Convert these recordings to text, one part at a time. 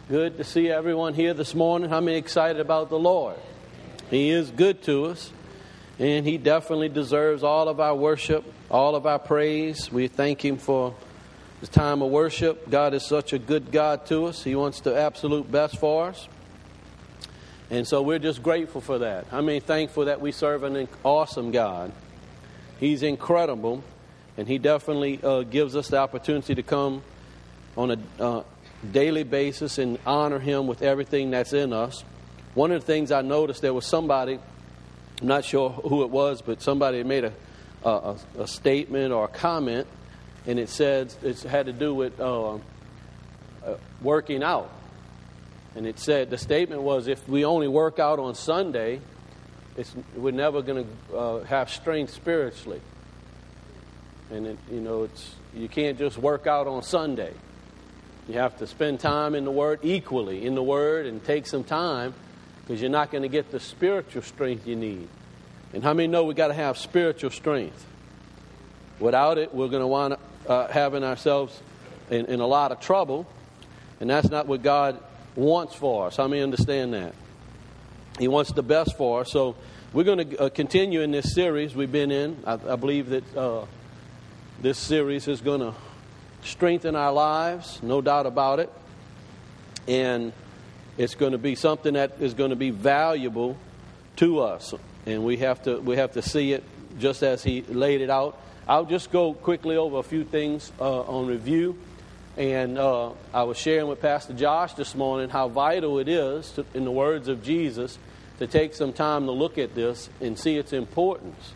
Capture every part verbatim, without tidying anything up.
Good to see everyone here this morning. How many excited about the Lord? He is good to us, and He definitely deserves all of our worship, all of our praise. We thank Him for this time of worship. God is such a good God to us. He wants the absolute best for us. And so we're just grateful for that. How many thankful that we serve an awesome God? He's incredible, and He definitely uh, gives us the opportunity to come on a uh, daily basis and honor Him with everything that's in us. One of the things I noticed, there was somebody, I'm not sure who it was, but somebody made a a, a statement or a comment, and it said it had to do with uh, uh, working out. And it said, the statement was, if we only work out on Sunday, it's, we're never going to uh, have strength spiritually. And it, you know, it's you can't just work out on Sunday. You have to spend time in the Word, equally in the Word, and take some time, because you're not going to get the spiritual strength you need. And how many know we got to have spiritual strength? Without it, we're going to wind up uh, having ourselves in, in a lot of trouble, and that's not what God wants for us. How many understand that? He wants the best for us. So we're going to uh, continue in this series we've been in. I, I believe that uh, this series is going to strengthen our lives, no doubt about it. And it's going to be something that is going to be valuable to us. And we have to we have to see it just as He laid it out. I'll just go quickly over a few things uh, on review. And uh, I was sharing with Pastor Josh this morning how vital it is, to, in the words of Jesus, to take some time to look at this and see its importance.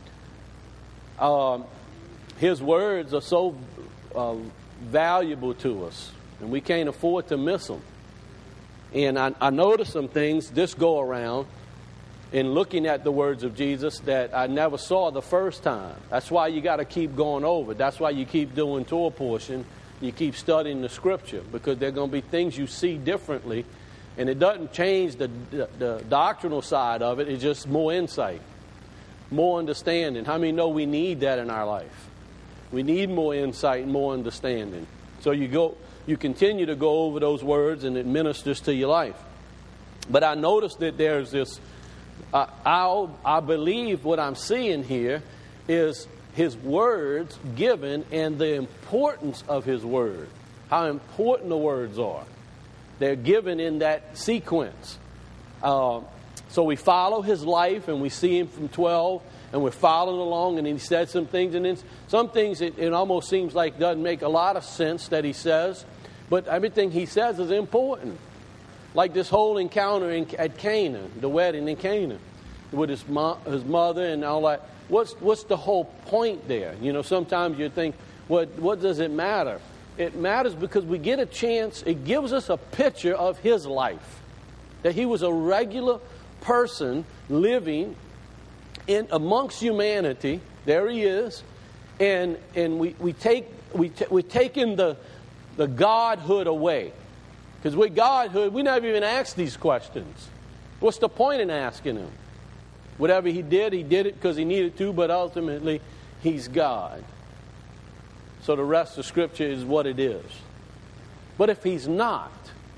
Um, his words are so Uh, valuable to us, and we can't afford to miss them. And I, I noticed some things this go around in looking at the words of Jesus that I never saw the first time. That's why you got to keep going over. That's why you keep doing Torah portion. You keep studying the Scripture, because there are going to be things you see differently, and it doesn't change the, the, the doctrinal side of it. It's just more insight, more understanding. How many know we need that in our life? We need more insight and more understanding. So you go, you continue to go over those words, and it ministers to your life. But I noticed that there's this, uh, I, I believe what I'm seeing here is His words given and the importance of His word. How important the words are. They're given in that sequence. Uh, so we follow His life, and we see Him from twelve. And we're following along, and He said some things, and then some things it, it almost seems like doesn't make a lot of sense that He says, but everything He says is important. Like this whole encounter in, at Cana, the wedding in Cana, with his mo- his mother and all that. What's what's the whole point there? You know, sometimes you think, what what does it matter? It matters because we get a chance. It gives us a picture of His life, that He was a regular person living in amongst humanity. There He is, and and we, we take we t- we taking the the godhood away, because with godhood we never even ask these questions. What's the point in asking Him? Whatever He did, He did it because He needed to, but ultimately He's God. So the rest of Scripture is what it is. But if He's not,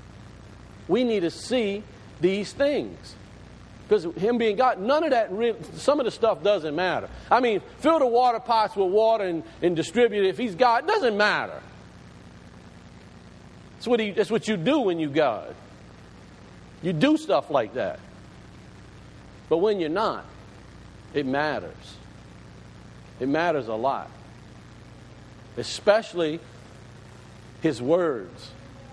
we need to see these things. Because Him being God, none of that, really, some of the stuff doesn't matter. I mean, fill the water pots with water and, and distribute it. If He's God, it doesn't matter. That's what, he, that's what you do when you're God. You do stuff like that. But when you're not, it matters. It matters a lot. Especially His words,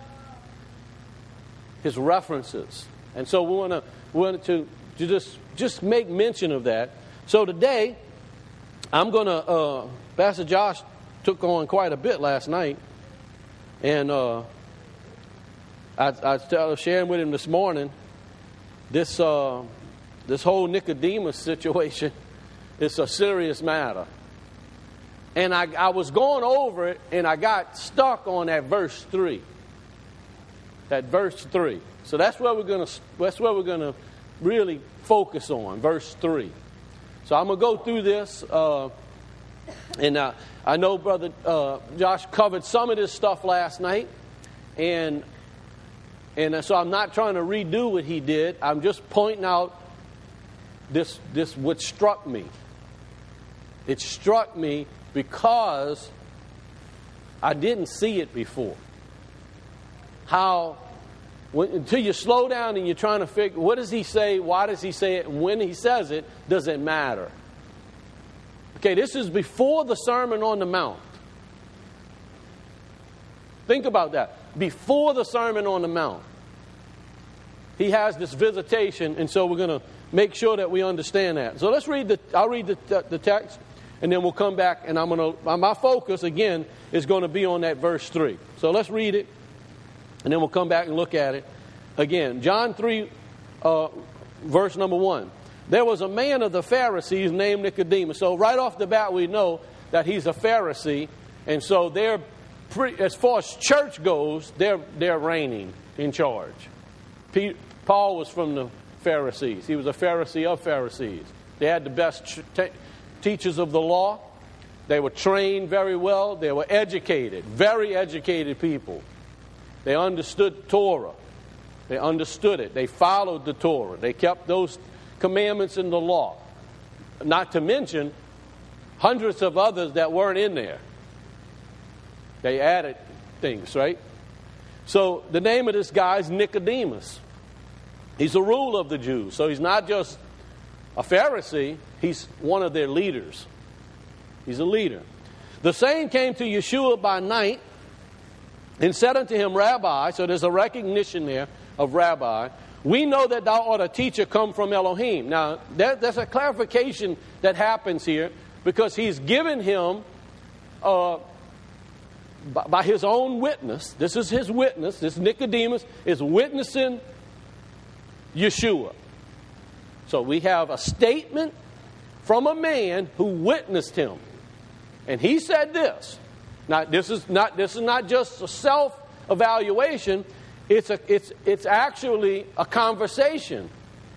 His references. And so we want to we want to To just, just make mention of that. So today, I'm going to, uh, Pastor Josh took on quite a bit last night. And uh, I, I was sharing with him this morning, this, uh, this whole Nicodemus situation is a serious matter. And I, I was going over it, and I got stuck on that verse three. That verse three. So that's where we're going to, that's where we're going to really focus on, verse three. So I'm going to go through this, uh, and uh, I know Brother uh, Josh covered some of this stuff last night, and And so I'm not trying to redo what he did. I'm just pointing out this, this what struck me. It struck me because I didn't see it before. How, when, until you slow down and you're trying to figure, what does he say, why does he say it, and when he says it, does it matter? Okay, this is before the Sermon on the Mount. Think about that. Before the Sermon on the Mount, he has this visitation, and so we're going to make sure that we understand that. So let's read the, I'll read the, the text, and then we'll come back, and I'm going to, my focus, again, is going to be on that verse three. So let's read it, and then we'll come back and look at it again. John three, uh, verse number one. There was a man of the Pharisees named Nicodemus. So right off the bat, we know that he's a Pharisee, and so they're pretty, as far as church goes, they're they're reigning in charge. Pete, Paul was from the Pharisees. He was a Pharisee of Pharisees. They had the best t- teachers of the law. They were trained very well. They were educated, very educated people. They understood Torah. They understood it. They followed the Torah. They kept those commandments in the law. Not to mention hundreds of others that weren't in there. They added things, right? So the name of this guy is Nicodemus. He's a ruler of the Jews. So he's not just a Pharisee. He's one of their leaders. He's a leader. The same came to Yeshua by night and said unto him, Rabbi, so there's a recognition there of Rabbi, we know that thou art a teacher come from Elohim. Now, there, there's a clarification that happens here because he's given him, uh, by, by his own witness, this is his witness, this Nicodemus is witnessing Yeshua. So we have a statement from a man who witnessed him. And he said this. Now, this is not, this is not just a self-evaluation. It's a, it's, it's actually a conversation.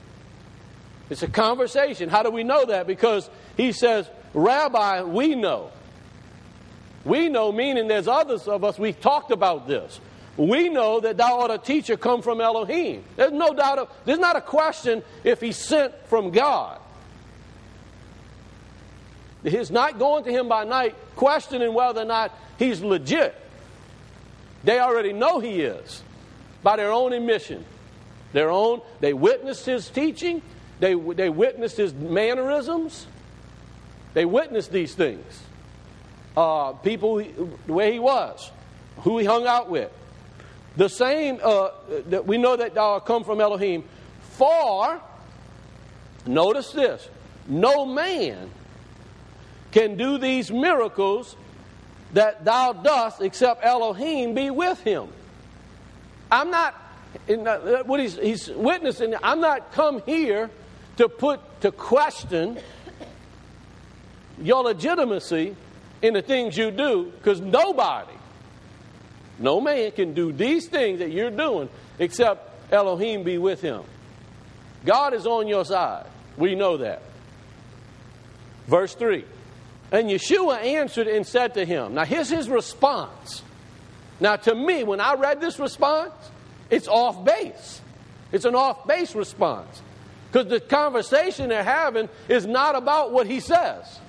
It's a conversation. How do we know that? Because he says, Rabbi, we know. We know, meaning there's others of us, we've talked about this. We know that thou art a teacher come from Elohim. There's no doubt, of, there's not a question if he's sent from God. He's not going to him by night questioning whether or not he's legit. They already know he is. By their own admission. Their own, they witnessed his teaching. They, they witnessed his mannerisms. They witnessed these things. Uh, people, the way he was. Who he hung out with. The same, uh, that we know that thou art come from Elohim. For, notice this, no man can do these miracles that thou dost except Elohim be with him. I'm not, in the, what he's, he's witnessing, I'm not come here to put, to question your legitimacy in the things you do, because nobody, no man can do these things that you're doing except Elohim be with him. God is on your side. We know that. Verse three. And Yeshua answered and said to him. Now here's his response. Now to me, when I read this response, it's off base. It's an off base response. Because the conversation they're having is not about what he says.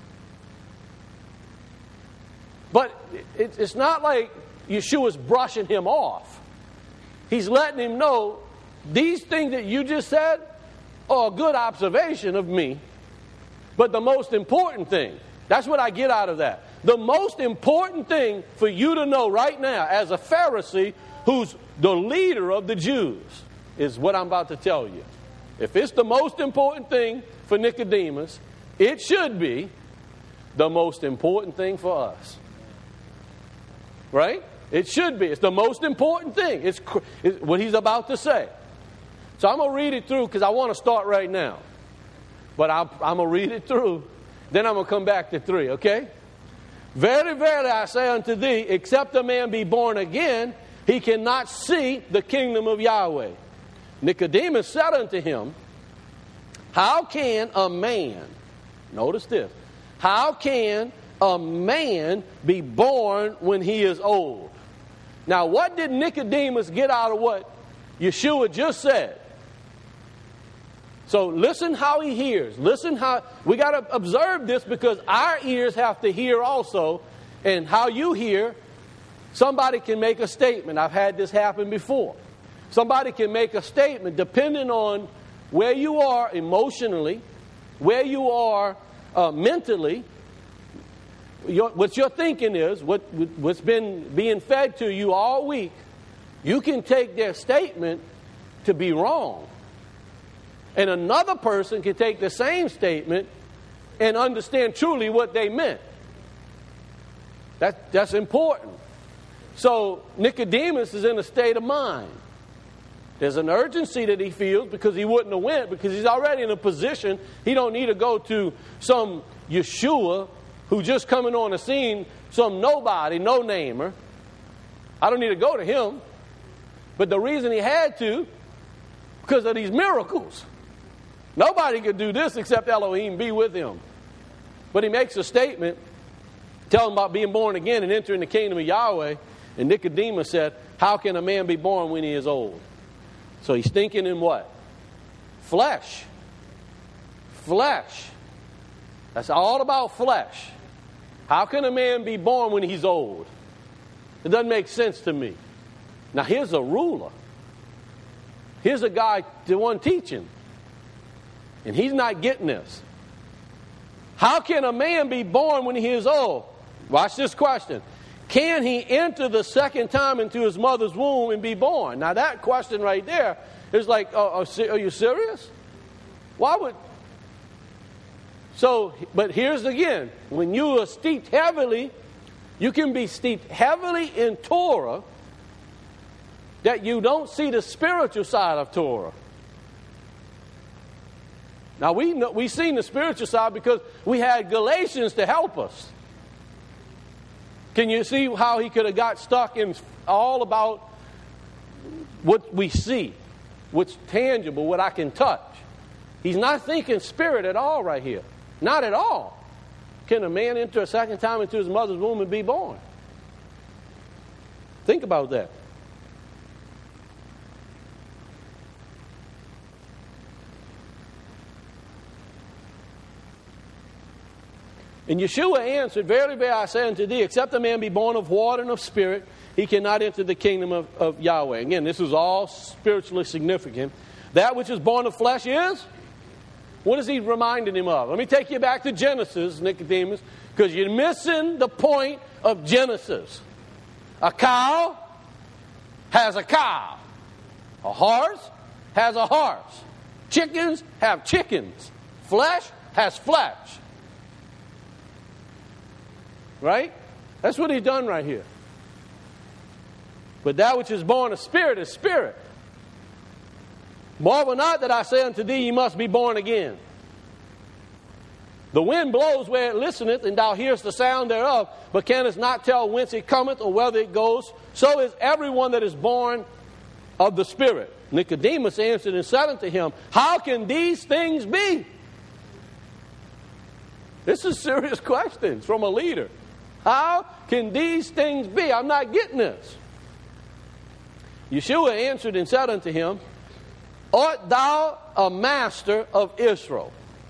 But it's not like Yeshua's brushing him off. He's letting him know these things that you just said are a good observation of me. But the most important thing, that's what I get out of that. The most important thing for you to know right now as a Pharisee who's the leader of the Jews is what I'm about to tell you. If it's the most important thing for Nicodemus, it should be the most important thing for us. Right? It should be. It's the most important thing. It's, it's what he's about to say. So I'm going to read it through because I want to start right now. But I'm, I'm going to read it through. Then I'm going to come back to three, okay? Very, verily, I say unto thee, except a man be born again, he cannot see the kingdom of Yahweh. Nicodemus said unto him, how can a man, notice this, how can a man be born when he is old? Now, what did Nicodemus get out of what Yeshua just said. So listen how he hears. Listen how, we got to observe this because our ears have to hear also. And how you hear, somebody can make a statement. I've had this happen before. Somebody can make a statement depending on where you are emotionally, where you are uh, mentally, your, what your thinking is, what, what's been being fed to you all week. You can take their statement to be wrong. And another person can take the same statement and understand truly what they meant. That, that's important. So Nicodemus is in a state of mind. There's an urgency that he feels because he wouldn't have went, because he's already in a position. He don't need to go to some Yeshua who just coming on the scene, some nobody, no-namer. I don't need to go to him. But the reason he had to, because of these miracles. Nobody could do this except Elohim be with him. But he makes a statement telling about being born again and entering the kingdom of Yahweh. And Nicodemus said, how can a man be born when he is old? So he's thinking in what? Flesh. Flesh. That's all about flesh. How can a man be born when he's old? It doesn't make sense to me. Now here's a ruler. Here's a guy, the one teaching. And he's not getting this. How can a man be born when he is old? Watch this question. Can he enter the second time into his mother's womb and be born? Now that question right there is like, uh, are you serious? Why would... So, but here's again, when you are steeped heavily, you can be steeped heavily in Torah that you don't see the spiritual side of Torah. Now, we know, we've seen the spiritual side because we had Galatians to help us. Can you see how he could have got stuck in all about what we see, what's tangible, what I can touch? He's not thinking spirit at all right here. Not at all. Can a man enter a second time into his mother's womb and be born? Think about that. And Yeshua answered, verily, verily, I say unto thee, except a man be born of water and of spirit, he cannot enter the kingdom of, of Yahweh. Again, this is all spiritually significant. That which is born of flesh is? What is he reminding him of? Let me take you back to Genesis, Nicodemus, because you're missing the point of Genesis. A cow has a cow. A horse has a horse. Chickens have chickens. Flesh has flesh. Right? That's what he's done right here. But that which is born of spirit is spirit. Marvel not that I say unto thee, ye must be born again. The wind blows where it listeneth, and thou hearest the sound thereof, but canst not tell whence it cometh or whither it goes. So is everyone that is born of the Spirit. Nicodemus answered and said unto him, how can these things be? This is serious questions from a leader. How can these things be? I'm not getting this. Yeshua answered and said unto him, art thou a master of Israel?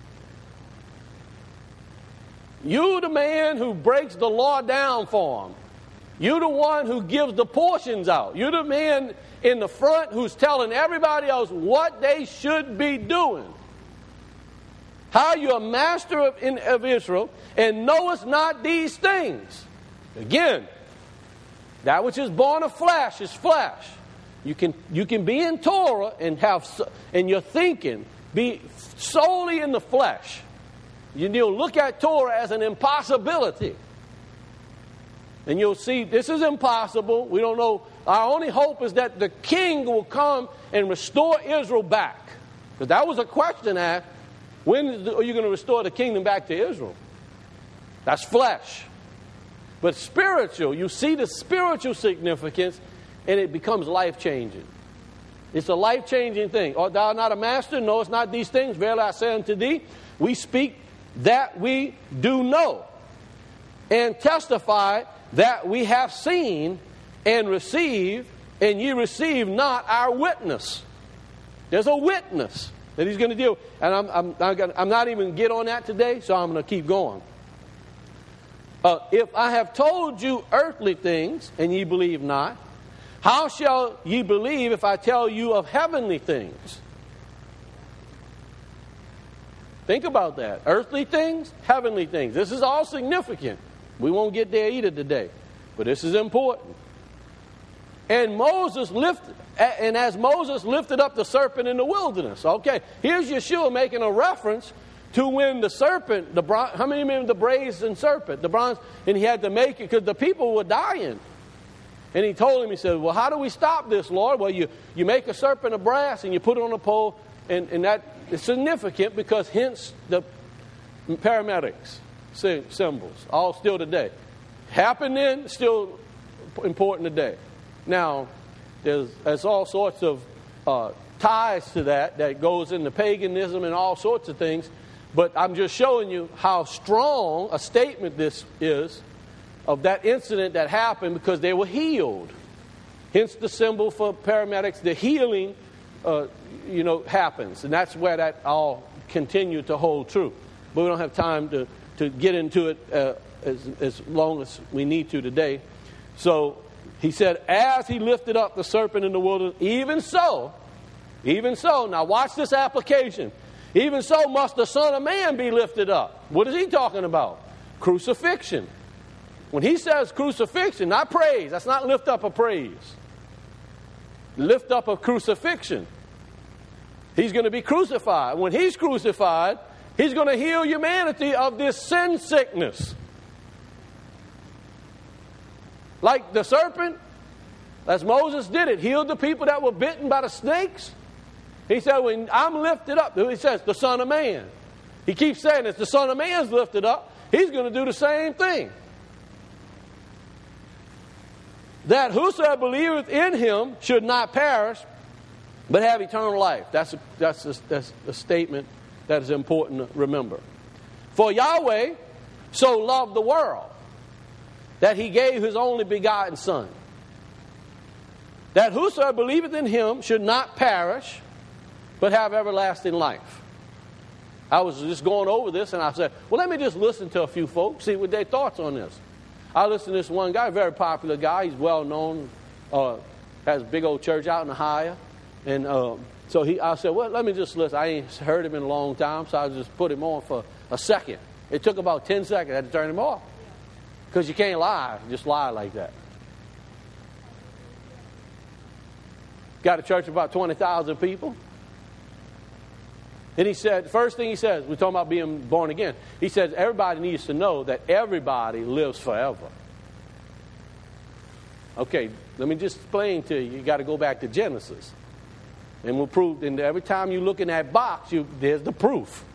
You the man who breaks the law down for them. You the one who gives the portions out. You the man in the front who's telling everybody else what they should be doing. How you a master of, in, of Israel and knowest not these things? Again, that which is born of flesh is flesh. You can you can be in Torah and have and your thinking be solely in the flesh. You'll look at Torah as an impossibility. And you'll see this is impossible. We don't know. Our only hope is that the king will come and restore Israel back. Because that was a question asked. When are you going to restore the kingdom back to Israel? That's flesh. But spiritual, you see the spiritual significance, and it becomes life-changing. It's a life-changing thing. Art thou not a master? No, it's not these things. Verily I say unto thee, we speak that we do know, and testify that we have seen, and receive, and ye receive not our witness. There's a witness that he's going to deal with. And I'm, I'm, I'm, gonna, I'm not even going to get on that today, so I'm going to keep going. Uh, if I have told you earthly things, and ye believe not, how shall ye believe if I tell you of heavenly things? Think about that. Earthly things, heavenly things. This is all significant. We won't get there either today, but this is important. And Moses lifted, and as Moses lifted up the serpent in the wilderness. Okay, here's Yeshua making a reference to when the serpent, the bronze, how many remember the brazen serpent, the bronze, and he had to make it because the people were dying. And he told him, he said, well, how do we stop this, Lord? Well, you, you make a serpent of brass and you put it on a pole, and, and that is significant because hence the paramedics symbols, all still today. Happened then, still important today. Now, there's, there's all sorts of uh, ties to that that goes into paganism and all sorts of things. But I'm just showing you how strong a statement this is of that incident that happened because they were healed. Hence the symbol for paramedics, the healing, uh, you know, happens. And that's where that all continued to hold true. But we don't have time to, to get into it uh, as, as long as we need to today. So he said, as he lifted up the serpent in the wilderness, even so, even so, now watch this application. Even so must the Son of Man be lifted up. What is he talking about? Crucifixion. When he says crucifixion, not praise, that's not lift up of praise. Lift up of crucifixion. He's going to be crucified. When he's crucified, he's going to heal humanity of this sin sickness. Like the serpent, as Moses did it, healed the people that were bitten by the snakes. He said, when I'm lifted up, he says, the Son of Man. He keeps saying, if the Son of Man's lifted up, he's going to do the same thing. That whosoever believeth in him should not perish, but have eternal life. That's a, that's a, that's a statement that is important to remember. For Yahweh so loved the world that he gave his only begotten Son, that whosoever believeth in him should not perish, but have everlasting life. I was just going over this, and I said, well, let me just listen to a few folks, see what their thoughts on this. I listened to this one guy, very popular guy. He's well known, uh, has a big old church out in Ohio. And uh, so he, I said, well, let me just listen. I ain't heard him in a long time, so I just put him on for a second. It took about ten seconds. I had to turn him off. Because you can't lie, just lie like that. Got a church of about twenty thousand people. And he said, the first thing he says, we're talking about being born again. He says, everybody needs to know that everybody lives forever. Okay, let me just explain to you. You got to go back to Genesis. And we'll prove, and every time you look in that box, you, there's the proof.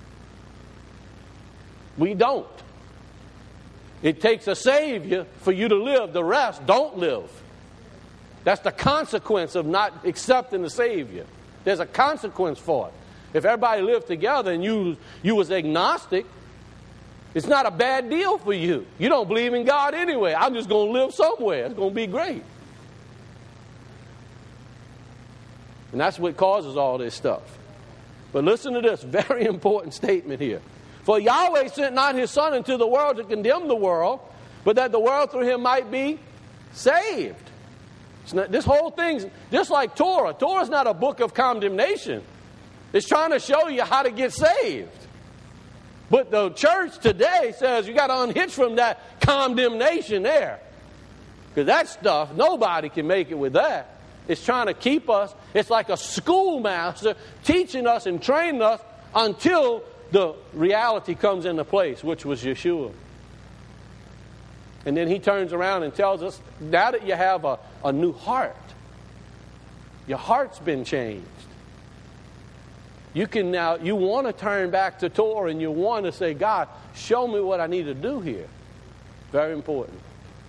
We don't. It takes a Savior for you to live. The rest don't live. That's the consequence of not accepting the Savior. There's a consequence for it. If everybody lived together and you you was agnostic, it's not a bad deal for you. You don't believe in God anyway. I'm just going to live somewhere. It's going to be great. And that's what causes all this stuff. But listen to this very important statement here. For Yahweh sent not his Son into the world to condemn the world, but that the world through him might be saved. It's not, this whole thing's just like Torah. Torah is not a book of condemnation. It's trying to show you how to get saved. But the church today says you got to unhitch from that condemnation there. Because that stuff, nobody can make it with that. It's trying to keep us, it's like a schoolmaster teaching us and training us until the reality comes into place, which was Yeshua. And then he turns around and tells us, now that you have a, a new heart, your heart's been changed. You can now, you want to turn back to Torah and you want to say, God, show me what I need to do here. Very important.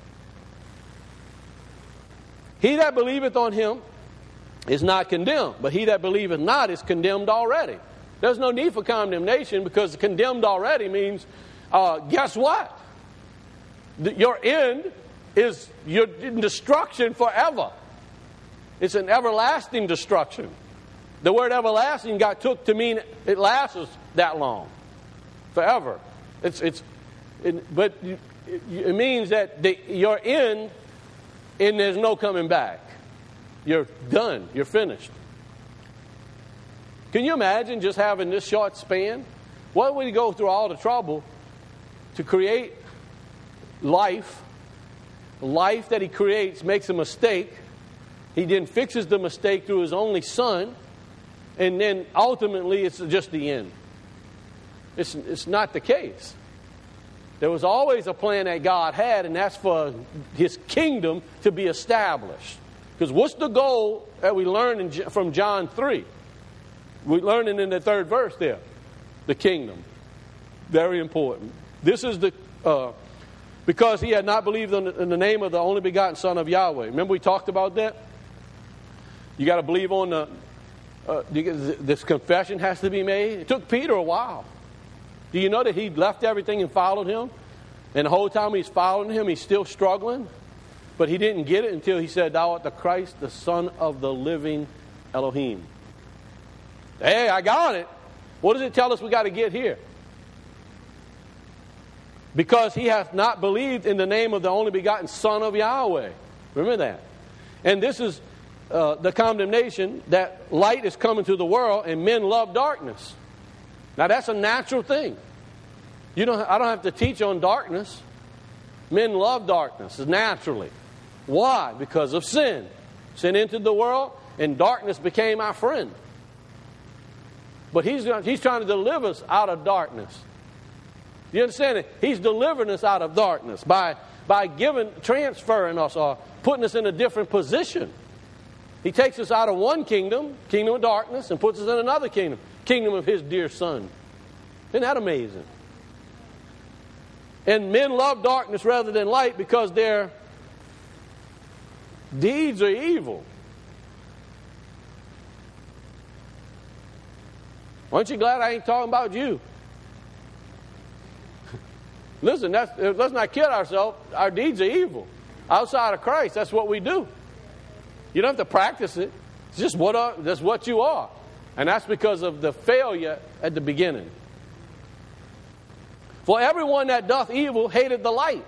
He that believeth on him is not condemned, but he that believeth not is condemned already. There's no need for condemnation because condemned already means, uh, guess what? The, your end is your destruction forever. It's an everlasting destruction. The word everlasting got took to mean it lasts that long, forever. It's it's, it, but it, it means that the, you're in, and there's no coming back. You're done. You're finished. Can you imagine just having this short span? Why would he go through all the trouble to create life? Life that he creates makes a mistake. He then fixes the mistake through his only son. And then ultimately it's just the end. It's, it's not the case. There was always a plan that God had, and that's for his kingdom to be established. Because what's the goal that we learned in, from John three? We learned it in the third verse there. The kingdom. Very important. This is the... Uh, because he had not believed in the, in the name of the only begotten Son of Yahweh. Remember we talked about that? You got to believe on the... Uh, this confession has to be made. It took Peter a while. Do you know that he left everything and followed him? And the whole time he's following him, he's still struggling. But he didn't get it until he said, "Thou art the Christ, the Son of the living Elohim." Hey, I got it. What does it tell us we got to get here? Because he hath not believed in the name of the only begotten Son of Yahweh. Remember that. And this is uh, the condemnation, that light is coming to the world and men love darkness. Now that's a natural thing. You don't. I don't have to teach on darkness. Men love darkness naturally. Why? Because of sin. Sin entered the world and darkness became our friend. But he's, he's trying to deliver us out of darkness. You understand it? He's delivering us out of darkness by, by giving, transferring us or putting us in a different position. He takes us out of one kingdom, kingdom of darkness, and puts us in another kingdom, kingdom of his dear Son. Isn't that amazing? And men love darkness rather than light because their deeds are evil. Aren't you glad I ain't talking about you? Listen, that's, let's not kid ourselves. Our deeds are evil. Outside of Christ, that's what we do. You don't have to practice it. It's just what are, that's what you are. And that's because of the failure at the beginning. For everyone that doth evil hated the light.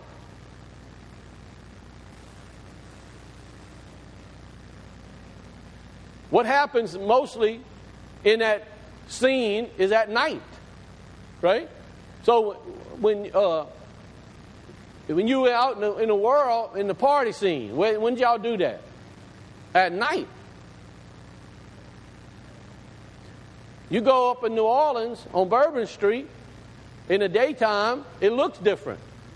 What happens mostly in that scene is at night, right? So when uh, when you were out in the, in the world, in the party scene, when, when did y'all do that? At night. You go up in New Orleans on Bourbon Street, in the daytime, it looks different.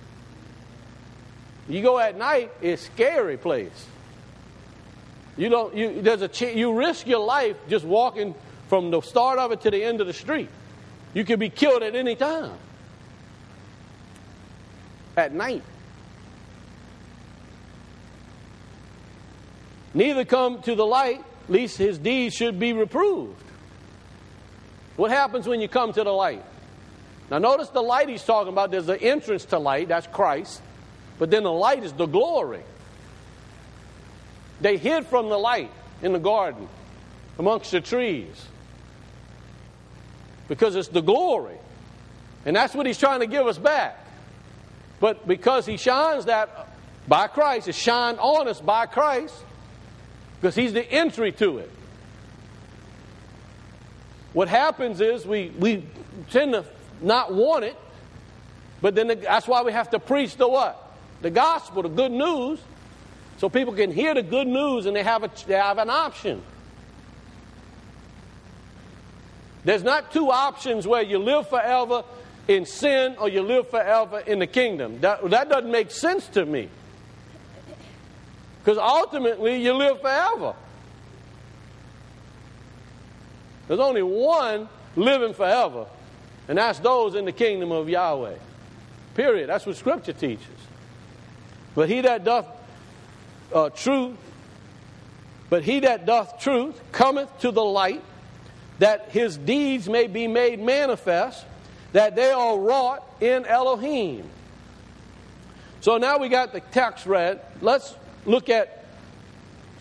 You go at night, it's a scary place. You don't. You there's a ch- you risk your life just walking from the start of it to the end of the street. You could be killed at any time. At night. Neither come to the light, lest his deeds should be reproved. What happens when you come to the light? Now notice the light he's talking about. There's an entrance to light, that's Christ. But then the light is the glory. They hid from the light in the garden, amongst the trees. Because it's the glory. And that's what he's trying to give us back. But because he shines that by Christ, it's shined on us by Christ, because he's the entry to it. What happens is we, we tend to not want it, but then the, that's why we have to preach the what? The gospel, the good news, so people can hear the good news and they have a, they have an option. There's not two options where you live forever in sin or you live forever in the kingdom. That, that doesn't make sense to me. Because ultimately you live forever. There's only one living forever, and that's those in the kingdom of Yahweh. Period. That's what Scripture teaches. But he that doth uh, truth, but he that doth truth cometh to the light, that his deeds may be made manifest, that they are wrought in Elohim. So now we got the text read. Let's look at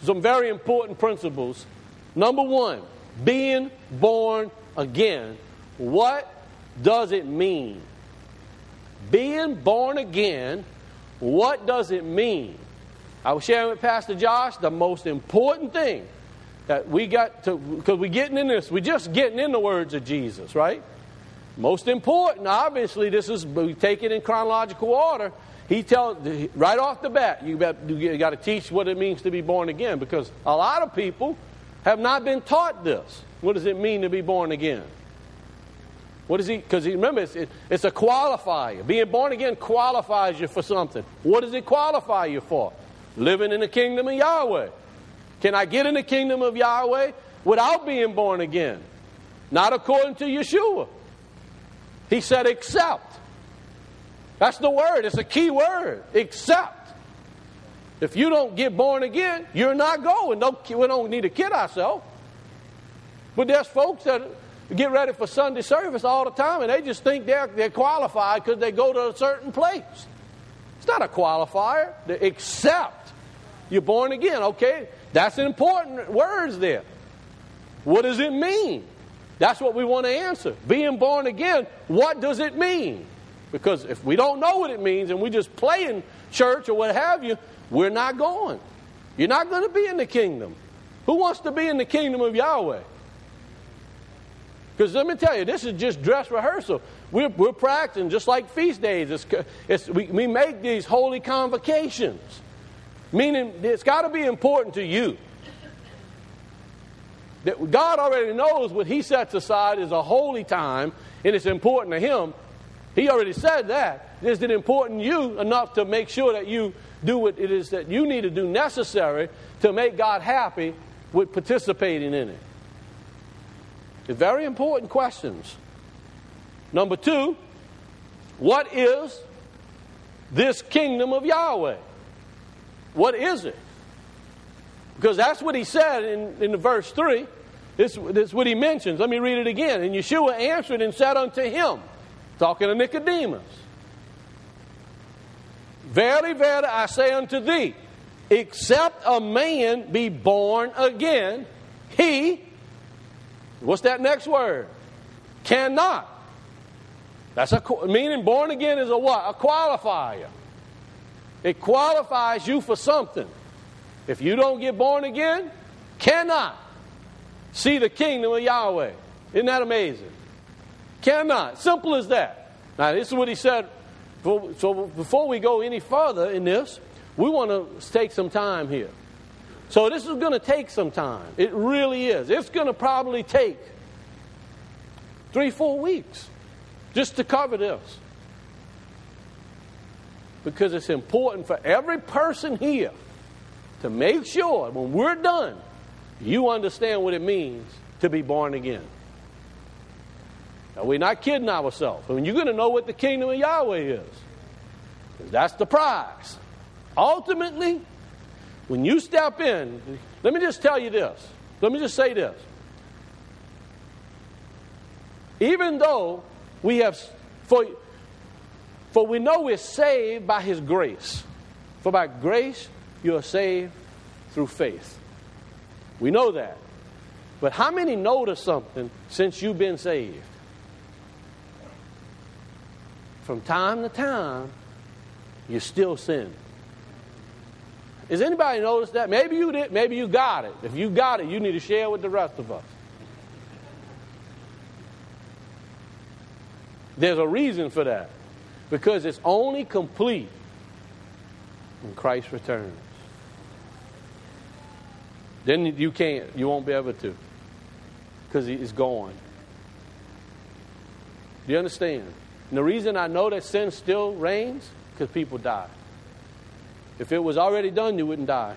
some very important principles. Number one, being born again. What does it mean? Being born again, what does it mean? I was sharing with Pastor Josh the most important thing that we got to, because we're getting in this, we're just getting in the words of Jesus, right? Most important, obviously, this is, we take it in chronological order. He tells, right off the bat, you got, you got to teach what it means to be born again, because a lot of people have not been taught this. What does it mean to be born again? What is he? Because remember, it's, it, it's a qualifier. Being born again qualifies you for something. What does it qualify you for? Living in the kingdom of Yahweh. Can I get in the kingdom of Yahweh without being born again? Not according to Yeshua. He said, except. That's the word. It's a key word. Except. If you don't get born again, you're not going. Don't, we don't need to kid ourselves. But there's folks that get ready for Sunday service all the time, and they just think they're, they're qualified because they go to a certain place. It's not a qualifier. Except you're born again. Okay, that's an important words there. What does it mean? That's what we want to answer. Being born again, what does it mean? Because if we don't know what it means and we just play in church or what have you, we're not going. You're not going to be in the kingdom. Who wants to be in the kingdom of Yahweh? Because let me tell you, this is just dress rehearsal. We're, we're practicing just like feast days. It's, it's, we, we make these holy convocations. Meaning it's got to be important to you. That God already knows what He sets aside is a holy time, and it's important to Him. He already said that. Is it important to you enough to make sure that you do what it is that you need to do necessary to make God happy with participating in it? It's very important questions. Number two, what is this kingdom of Yahweh? What is it? Because that's what He said in, in the verse three. This, this is what He mentions. Let me read it again. And Yeshua answered and said unto him, talking to Nicodemus, verily, verily, I say unto thee, except a man be born again, he, what's that next word? Cannot. That's a meaning born again is a what? A qualifier. It qualifies you for something. If you don't get born again, cannot see the kingdom of Yahweh. Isn't that amazing? Cannot. Simple as that. Now, this is what He said. So before we go any further in this, we want to take some time here. So this is going to take some time. It really is. It's going to probably take three, four weeks just to cover this. Because it's important for every person here to make sure when we're done, you understand what it means to be born again. Now, we're not kidding ourselves. I mean, you're going to know what the kingdom of Yahweh is. Because that's the prize. Ultimately, when you step in, let me just tell you this. Let me just say this. Even though we have, for, for we know we're saved by His grace. For by grace you are saved through faith. We know that. But how many notice something since you've been saved? From time to time, you still sin. Has anybody noticed that? Maybe you did. Maybe you got it. If you got it, you need to share with the rest of us. There's a reason for that. Because it's only complete when Christ returns. Then you can't. You won't be able to. Because He's gone. Do you understand? And the reason I know that sin still reigns, because people die. If it was already done, you wouldn't die.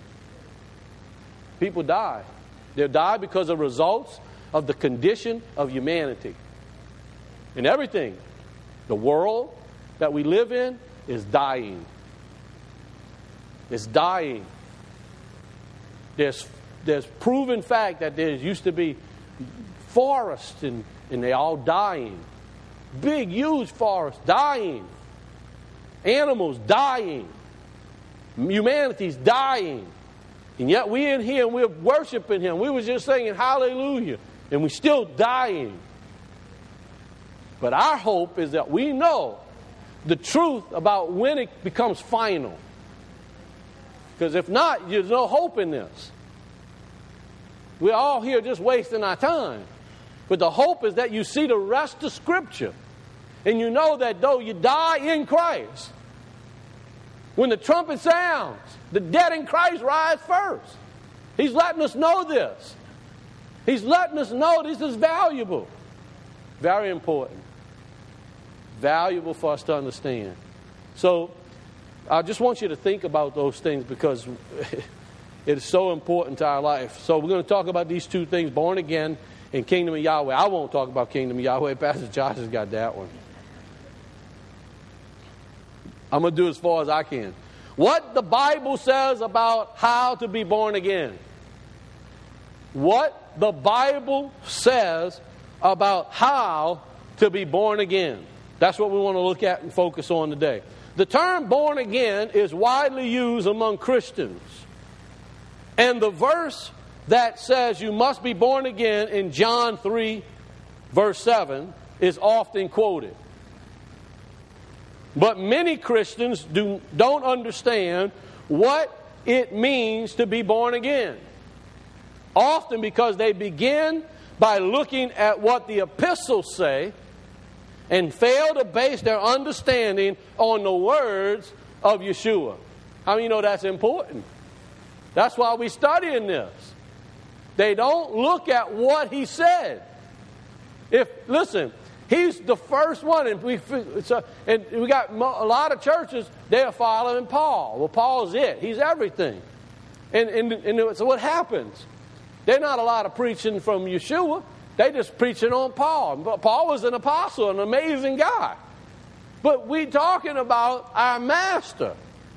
People die. They'll die because of results of the condition of humanity. And everything, the world that we live in is dying. It's dying. There's, there's proven fact that there used to be forests and, and they're all dying. Big, huge forests dying. Animals dying. Humanity's dying. And yet we in here and we're worshiping Him. We was just singing hallelujah. And we're still dying. But our hope is that we know the truth about when it becomes final. Because if not, there's no hope in this. We're all here just wasting our time. But the hope is that you see the rest of Scripture. And you know that though you die in Christ, when the trumpet sounds, the dead in Christ rise first. He's letting us know this. He's letting us know this is valuable. Very important. Valuable for us to understand. So, I just want you to think about those things because it is so important to our life. So, we're going to talk about these two things, born again and Kingdom of Yahweh. I won't talk about Kingdom of Yahweh. Pastor Josh has got that one. I'm going to do as far as I can. What the Bible says about how to be born again. What the Bible says about how to be born again. That's what we want to look at and focus on today. The term born again is widely used among Christians. And the verse that says you must be born again in John three, verse seven, is often quoted. But many Christians do, don't understand what it means to be born again. Often because they begin by looking at what the epistles say and fail to base their understanding on the words of Yeshua. How many know that's important? That's why we're studying this. They don't look at what he said. If listen, he's the first one, and we so, and we got a lot of churches. They are following Paul. Well, Paul's it. He's everything. And and, and so what happens? They're not a lot of preaching from Yeshua. They just preaching on Paul. But Paul was an apostle, an amazing guy. But we're talking about our master.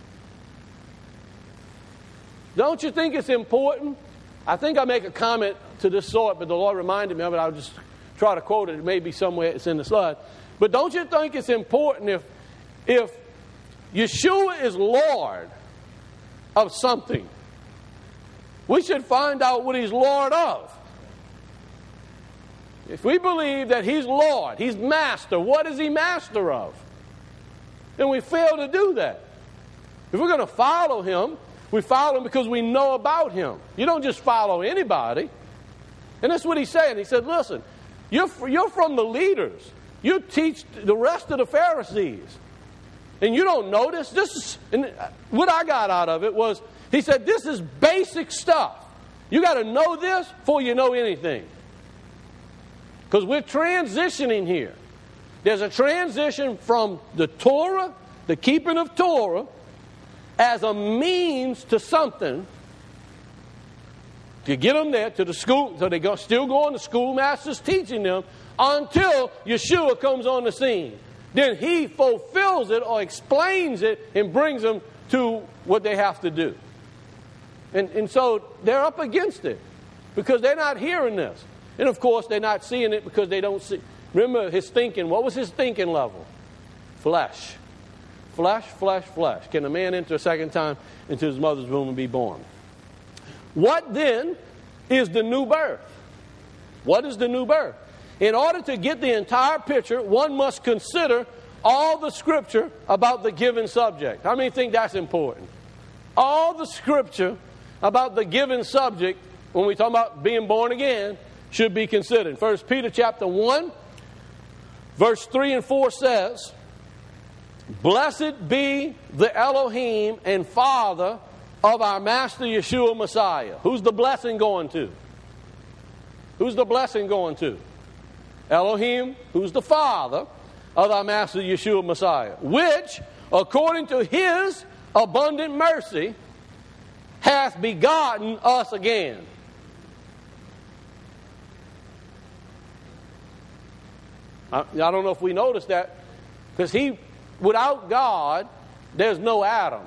Don't you think it's important? I think I make a comment to this sort, but the Lord reminded me of it. I'll just try to quote it. It may be somewhere it's in the slide. But don't you think it's important if, if Yeshua is Lord of something, we should find out what He's Lord of. If we believe that He's Lord, He's Master, what is He Master of? And we fail to do that. If we're going to follow Him, we follow Him because we know about Him. You don't just follow anybody. And that's what He's saying. He said, listen, you're, you're from the leaders. You teach the rest of the Pharisees. And you don't know this. This is, and what I got out of it was, he said, this is basic stuff. You got to know this before you know anything. Because we're transitioning here. There's a transition from the Torah, the keeping of Torah, as a means to something, to get them there, to the school, so they go, still going to schoolmasters teaching them, until Yeshua comes on the scene. Then He fulfills it or explains it and brings them to what they have to do. And, and so they're up against it because they're not hearing this. And of course, they're not seeing it because they don't see. Remember his thinking. What was his thinking level? Flesh. Flesh, flesh, flesh. Can a man enter a second time into his mother's womb and be born? What then is the new birth? What is the new birth? In order to get the entire picture, one must consider all the Scripture about the given subject. How many think that's important? All the Scripture about the given subject, when we talk about being born again, should be considered. First Peter chapter one, verse three and four says, blessed be the Elohim and Father of our Master Yeshua Messiah. Who's the blessing going to? Who's the blessing going to? Elohim, who's the Father of our Master Yeshua Messiah, which, according to His abundant mercy, hath begotten us again. I, I don't know if we noticed that, because He, without God, there's no Adam.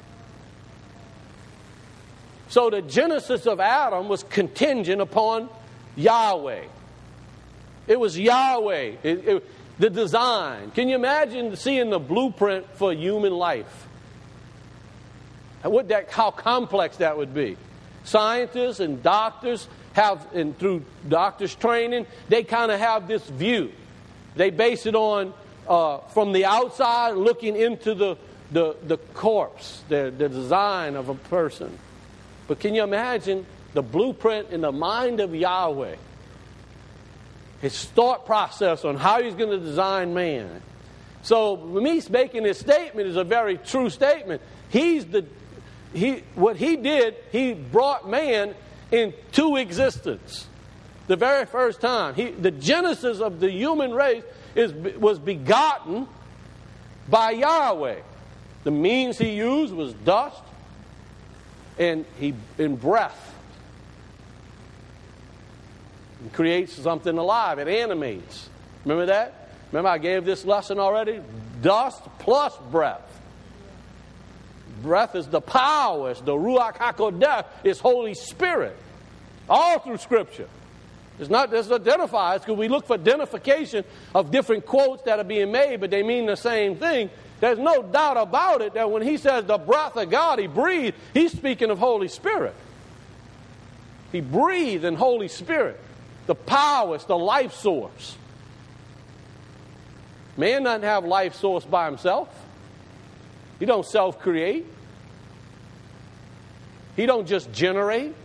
So the genesis of Adam was contingent upon Yahweh. It was Yahweh, it, it, the design. Can you imagine seeing the blueprint for human life? What that, how complex that would be. scientists and doctors have, and through doctors' training, they kind of have this view. They base it on, uh, from the outside, looking into the, the, the corpse, the, the design of a person. But can you imagine the blueprint in the mind of Yahweh? His thought process on how He's going to design man. So me making this statement is a very true statement. He's the he what He did, He brought man into existence. The very first time. He, the genesis of the human race is was begotten by Yahweh. The means He used was dust and he in breath. It creates something alive. It animates. Remember that? Remember I gave this lesson already? Dust plus breath. Breath is the power. It's the Ruach HaKodesh. It's Holy Spirit. All through Scripture. It's not just identified. Because we look for identification of different quotes that are being made, but they mean the same thing. There's no doubt about it that when He says the breath of God, He breathed, He's speaking of Holy Spirit. He breathed in Holy Spirit. The power, it's the life source. Man doesn't have life source by himself. He don't self-create. He don't just generate.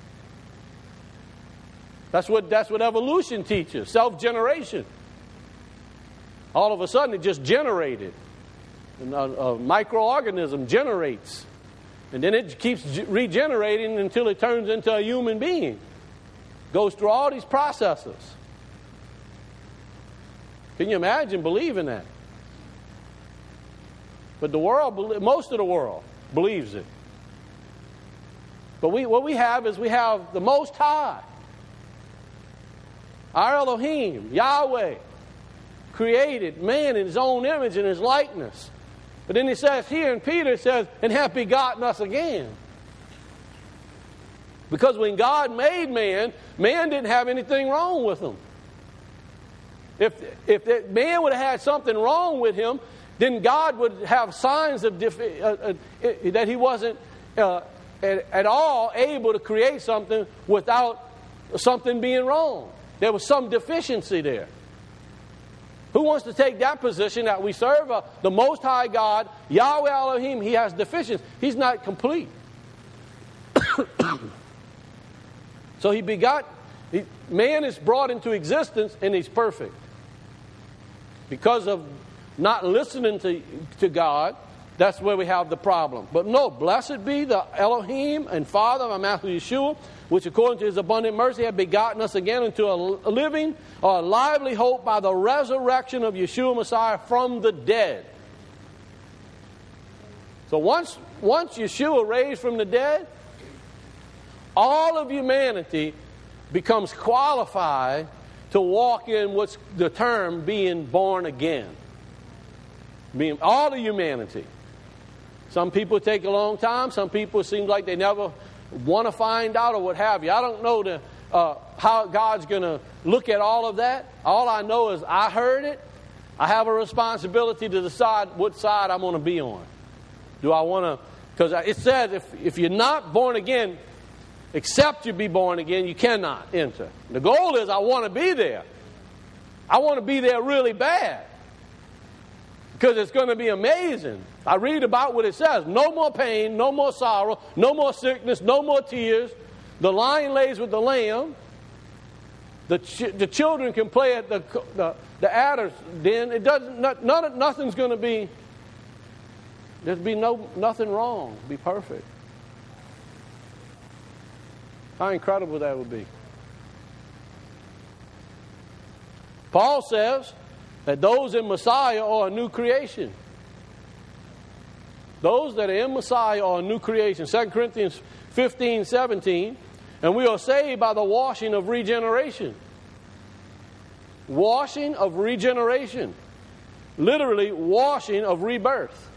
That's what, that's what evolution teaches, self-generation. All of a sudden it just generated. And a, a microorganism generates. And then it keeps regenerating until it turns into a human being. Goes through all these processes. Can you imagine believing that? But the world, most of the world believes it. But we, what we have is we have the Most High. Our Elohim, Yahweh, created man in His own image and His likeness. But then He says here in Peter, it says, and hath begotten us again. Because when God made man, man didn't have anything wrong with him. If, if that man would have had something wrong with him, then God would have signs of def- uh, uh, that He wasn't uh, at, at all able to create something without something being wrong. There was some deficiency there. Who wants to take that position that we serve uh, the Most High God, Yahweh Elohim? He has deficiency. He's not complete. So He begot, he, man is brought into existence and he's perfect. Because of not listening to, to God, that's where we have the problem. But no, blessed be the Elohim and Father of our Master Yeshua, which according to His abundant mercy have begotten us again into a living or a lively hope by the resurrection of Yeshua Messiah from the dead. So once, once Yeshua raised from the dead, all of humanity becomes qualified to walk in what's the term being born again. Being all of humanity. Some people take a long time. Some people seem like they never want to find out or what have you. I don't know the, uh, how God's going to look at all of that. All I know is I heard it. I have a responsibility to decide what side I'm going to be on. Do I want to... Because it says if, if you're not born again, except you be born again, you cannot enter. The goal is I want to be there. I want to be there really bad. Because it's going to be amazing. I read about what it says. No more pain, no more sorrow, no more sickness, no more tears. The lion lays with the lamb. The ch- the children can play at the the, the adder's den. It doesn't. Not, none, nothing's going to be. There'd be no nothing wrong. Be perfect. How incredible that would be. Paul says that those in Messiah are a new creation. Those that are in Messiah are a new creation. Second Corinthians fifteen, seventeen. And we are saved by the washing of regeneration. Washing of regeneration. Literally, washing of rebirth.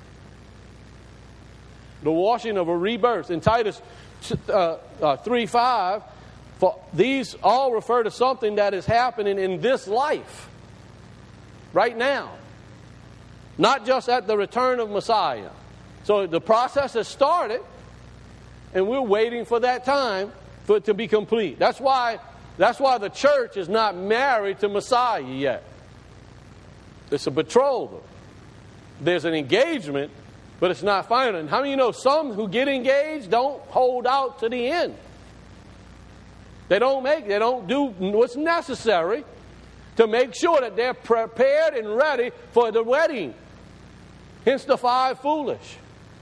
The washing of a rebirth. In Titus uh, uh, three five, for these all refer to something that is happening in this life. Right now. Not just at the return of Messiah. So the process has started. and we're waiting for that time for it to be complete. That's why, that's why the church is not married to Messiah yet. It's a betrothal. There's an engagement, but it's not final. And how many of you know some who get engaged don't hold out to the end? They don't make, they don't do what's necessary to make sure that they're prepared and ready for the wedding. Hence the five foolish.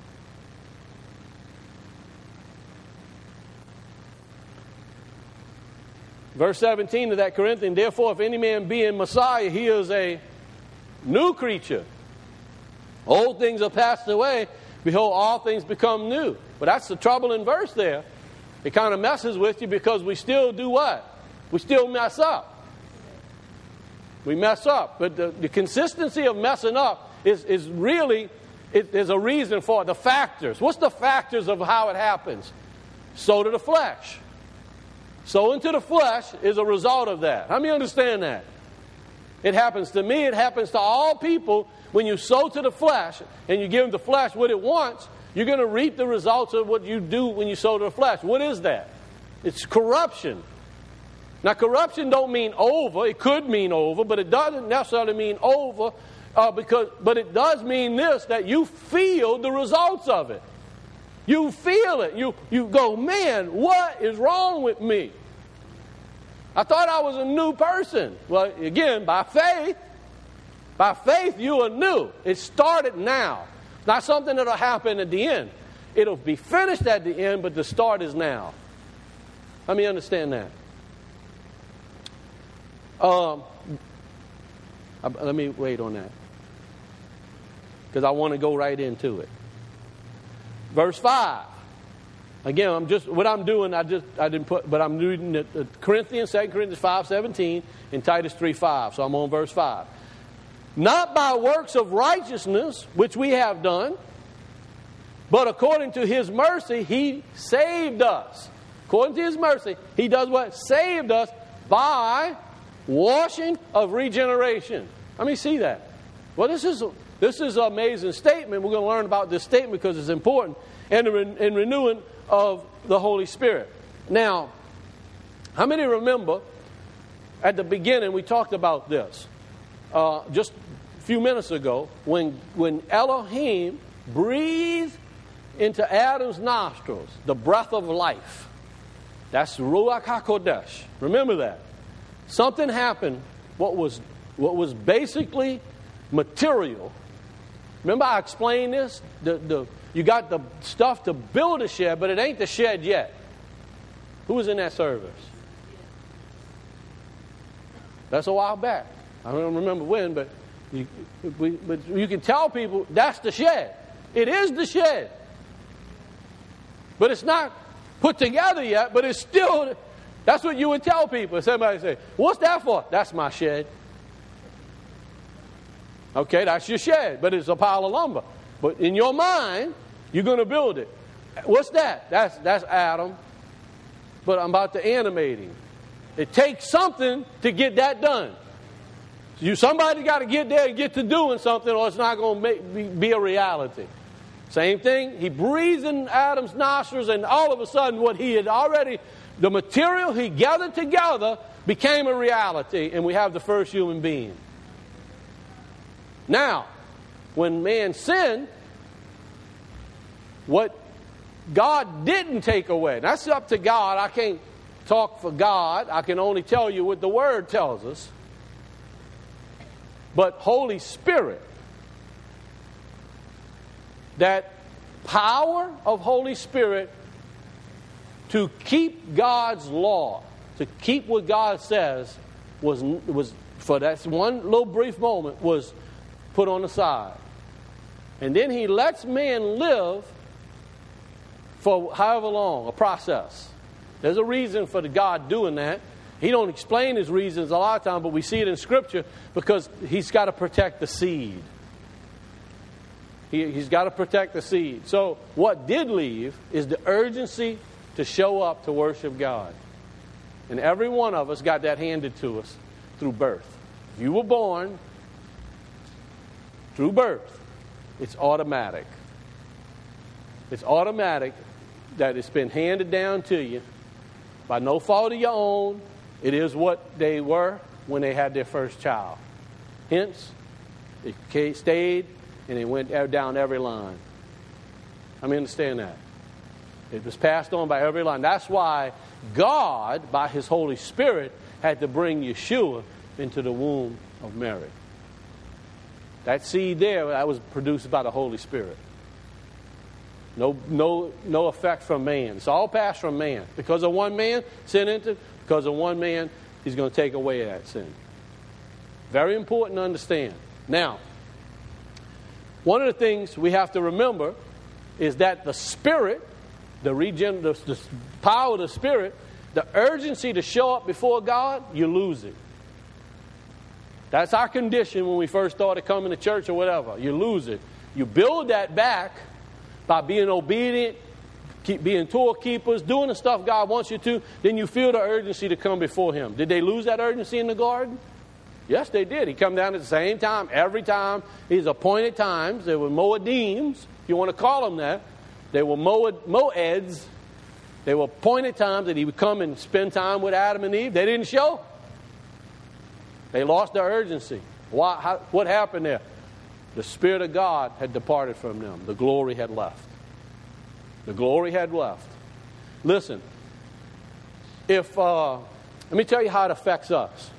Verse seventeen of that Corinthian, therefore if any man be in Messiah, he is a new creature. Old things are passed away. Behold, all things become new. But that's the troubling verse there. It kind of messes with you because we still do what? We still mess up. We mess up. But the, the consistency of messing up is, is really, it, there's a reason for it. The factors. What's the factors of how it happens? Sow to the flesh. Sow into the flesh is a result of that. How many understand that? It happens to me. It happens to all people. When you sow to the flesh and you give the flesh what it wants, you're going to reap the results of what you do when you sow to the flesh. What is that? It's corruption. Now, corruption don't mean over. It could mean over, but it doesn't necessarily mean over. Uh, because, but it does mean this, that you feel the results of it. You feel it. You, you go, man, what is wrong with me? I thought I was a new person. Well, again, by faith, by faith you are new. It started now. It's not something that will happen at the end. It'll be finished at the end, but the start is now. Let me understand that. Um, let me wait on that, because I want to go right into it. Verse five. Again, I'm just what I'm doing. I just I didn't put, but I'm reading the, the Corinthians, Second Corinthians five seventeen, and Titus three five. So I'm on verse five. Not by works of righteousness which we have done, but according to His mercy He saved us. According to His mercy, He does what? Saved us by washing of regeneration. Let me see that. Well, this is this is an amazing statement. We're going to learn about this statement because it's important. And the re- and renewing of the Holy Spirit. Now, how many remember at the beginning we talked about this uh, just a few minutes ago when when Elohim breathed into Adam's nostrils the breath of life. That's Ruach HaKodesh. Remember that. Something happened, what was what was basically material. Remember I explained this? The, the, you got the stuff to build a shed, but it ain't the shed yet. Who was in that service? That's a while back. I don't remember when, but you, we, but you can tell people that's the shed. It is the shed. But it's not put together yet, but it's still... That's what you would tell people. Somebody say, what's that for? That's my shed. Okay, that's your shed, but it's a pile of lumber. But in your mind, you're going to build it. What's that? That's that's Adam. But I'm about to animate him. It takes something to get that done. You somebody got to get there and get to doing something, or it's not going to make, be, be a reality. Same thing. He breathes in Adam's nostrils, and all of a sudden, what he had already... The material he gathered together became a reality, and we have the first human being. Now, when man sinned, what God didn't take away, that's up to God. I can't talk for God. I can only tell you what the Word tells us. But Holy Spirit, that power of Holy Spirit to keep God's law, to keep what God says, was, was for that one little brief moment, was put on the side. And then He lets man live for however long, a process. There's a reason for the God doing that. He don't explain His reasons a lot of times, but we see it in Scripture because He's got to protect the seed. He, he's got to protect the seed. So what did leave is the urgency to show up to worship God. And every one of us got that handed to us through birth. If you were born through birth, it's automatic. It's automatic that it's been handed down to you by no fault of your own. It is what they were when they had their first child. Hence, it stayed and it went down every line. I mean, understand that. It was passed on by every line. That's why God, by His Holy Spirit, had to bring Yeshua into the womb of Mary. That seed there, that was produced by the Holy Spirit. No, no, no effect from man. It's all passed from man. Because of one man, sin entered. Because of one man, He's going to take away that sin. Very important to understand. Now, one of the things we have to remember is that the Spirit, the, regen- the, the power of the Spirit, the urgency to show up before God, you lose it. That's our condition when we first started coming to church or whatever. You lose it. You build that back by being obedient, keep being Torah keepers, doing the stuff God wants you to. Then you feel the urgency to come before Him. Did they lose that urgency in the garden? Yes, they did. He come down at the same time, every time. These appointed times. They were Moedims, if you want to call them that. They were Moed, Moeds. They were appointed times that He would come and spend time with Adam and Eve. They didn't show. They lost their urgency. Why, how, what happened there? The Spirit of God had departed from them. The glory had left. The glory had left. Listen, if uh, let me tell you how it affects us.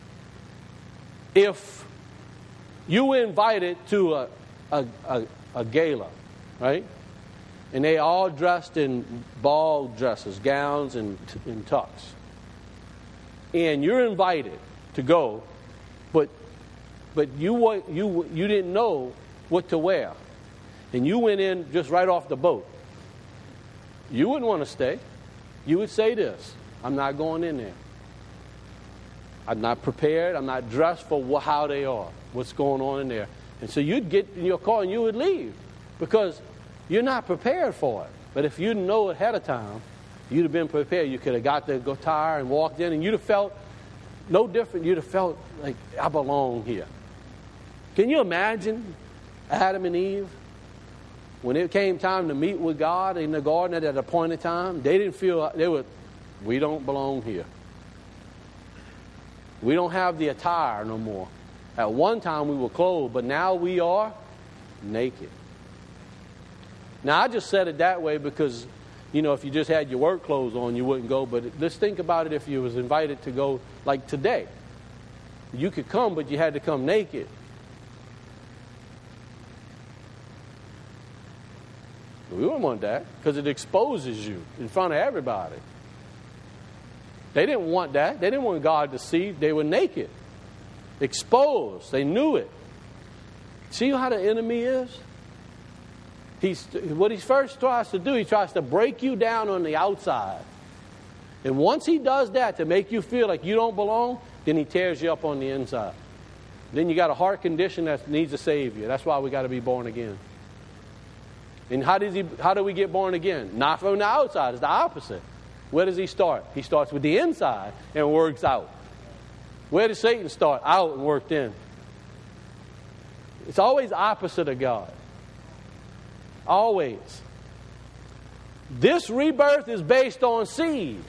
If you were invited to a, a, a, a gala, right? And they all dressed in ball dresses, gowns, and, and tux. And you're invited to go, but but you you you didn't know what to wear, and you went in just right off the boat. You wouldn't want to stay. You would say this: "I'm not going in there. I'm not prepared. I'm not dressed for how they are. What's going on in there?" And so you'd get in your car and you would leave because you're not prepared for it. But if you know ahead of time, you'd have been prepared. You could have got the guitar and walked in, and you'd have felt no different. You'd have felt like, I belong here. Can you imagine Adam and Eve? When it came time to meet with God in the garden at an appointed time, they didn't feel, they were, we don't belong here. We don't have the attire no more. At one time we were clothed, but now we are naked. Now I just said it that way because, you know, if you just had your work clothes on, you wouldn't go. But let's think about it if you was invited to go like today. You could come, but you had to come naked. We wouldn't want that because it exposes you in front of everybody. They didn't want that. They didn't want God to see. They were naked, exposed. They knew it. See how the enemy is? He's, what he first tries to do, he tries to break you down on the outside. And once he does that to make you feel like you don't belong, then he tears you up on the inside. Then you got a heart condition that needs a Savior. That's why we got to be born again. And how does he? How do we get born again? Not from the outside. It's the opposite. Where does he start? He starts with the inside and works out. Where does Satan start? Out and worked in. It's always opposite of God. Always. This rebirth is based on seed.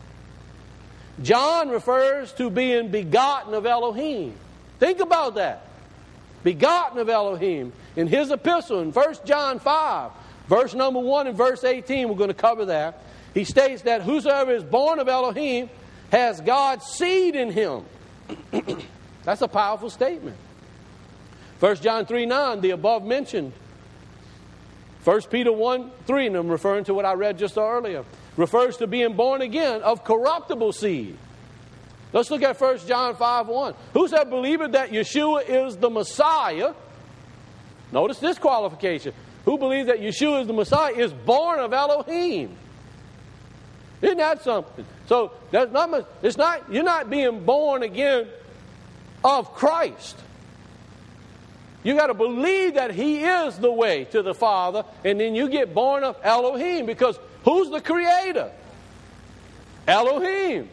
John refers to being begotten of Elohim. Think about that. Begotten of Elohim. In his epistle, in First John five, verse number one and verse eighteen, we're going to cover that. He states that whosoever is born of Elohim has God's seed in him. That's a powerful statement. First John three nine, the above mentioned. First Peter one three, and I'm referring to what I read just earlier, refers to being born again of corruptible seed. Let's look at First John five one. Whosoever believeth that Yeshua is the Messiah, notice this qualification. Who believes that Yeshua is the Messiah is born of Elohim. Isn't that something? So that's not, it's not, you're not being born again of Christ. You got to believe that He is the way to the Father, and then you get born of Elohim, because who's the creator? Elohim.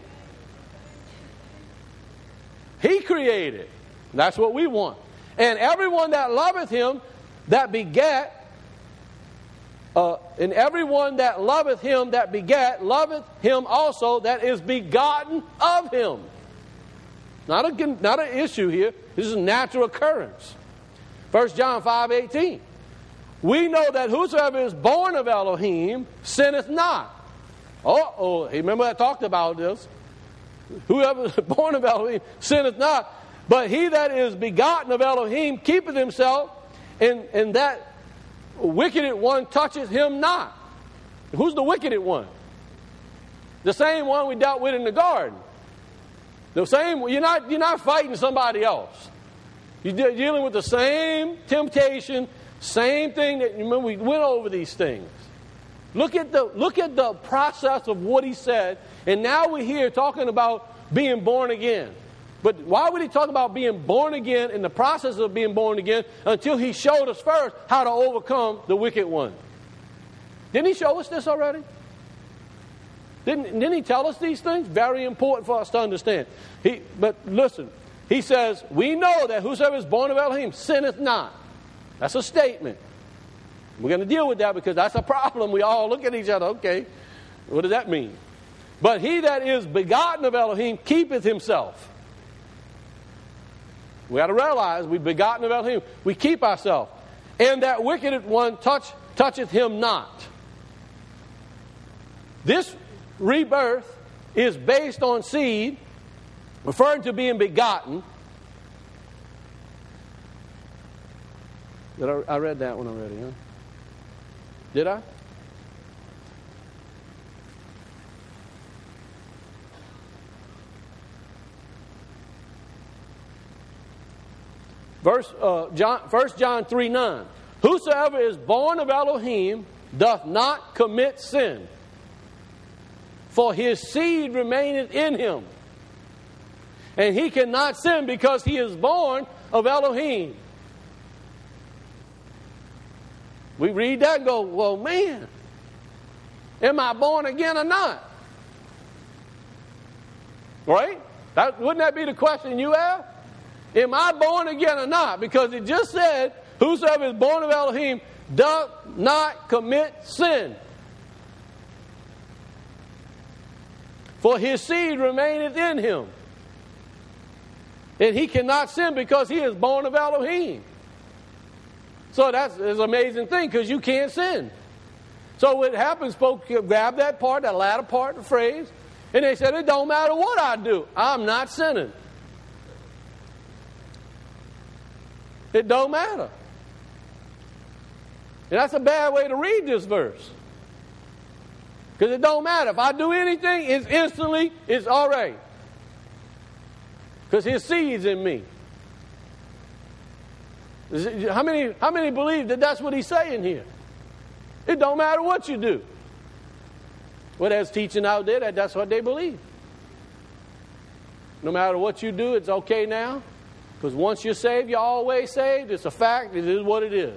He created. That's what we want. And everyone that loveth Him, that begat, Uh, and everyone that loveth him that begat, loveth him also that is begotten of him. Not a, not an issue here. This is a natural occurrence. First John five eighteen. We know that whosoever is born of Elohim sinneth not. Uh-oh, remember I talked about this. Whoever is born of Elohim sinneth not. But he that is begotten of Elohim keepeth himself, and, and that wicked one toucheth him not. Who's the wicked one? The same one we dealt with in the garden. The same. You're not. You're not fighting somebody else. You're dealing with the same temptation, same thing that. Remember, we went over these things. Look at the look at the process of what he said, and now we're here talking about being born again. But why would he talk about being born again in the process of being born again until he showed us first how to overcome the wicked one? Didn't he show us this already? Didn't, didn't he tell us these things? Very important for us to understand. He, but listen, he says, we know that whosoever is born of Elohim sinneth not. That's a statement. We're going to deal with that because that's a problem. We all look at each other. Okay, what does that mean? But he that is begotten of Elohim keepeth himself. We got to realize we begotten of Elohim. We keep ourselves. And that wicked one touch, toucheth him not. This rebirth is based on seed, referring to being begotten. Did I, I read that one already, huh? Did I? Verse uh, John, First John three nine. Whosoever is born of Elohim doth not commit sin, for his seed remaineth in him. And he cannot sin because he is born of Elohim. We read that and go, well, man, am I born again or not? Right? That, wouldn't that be the question you have? Am I born again or not? Because it just said, whosoever is born of Elohim doth not commit sin, for his seed remaineth in him. And he cannot sin because he is born of Elohim. So that's, that's an amazing thing because you can't sin. So what happens, folks grab that part, that latter part of the phrase, and they said, it don't matter what I do, I'm not sinning. It don't matter. And that's a bad way to read this verse. Because it don't matter. If I do anything, it's instantly, it's all right. Because his seed's in me. How many, how many believe that that's what he's saying here? It don't matter what you do. Well, there's teaching out there that that's what they believe. No matter what you do, it's okay now. Because once you're saved, you're always saved. It's a fact. It is what it is.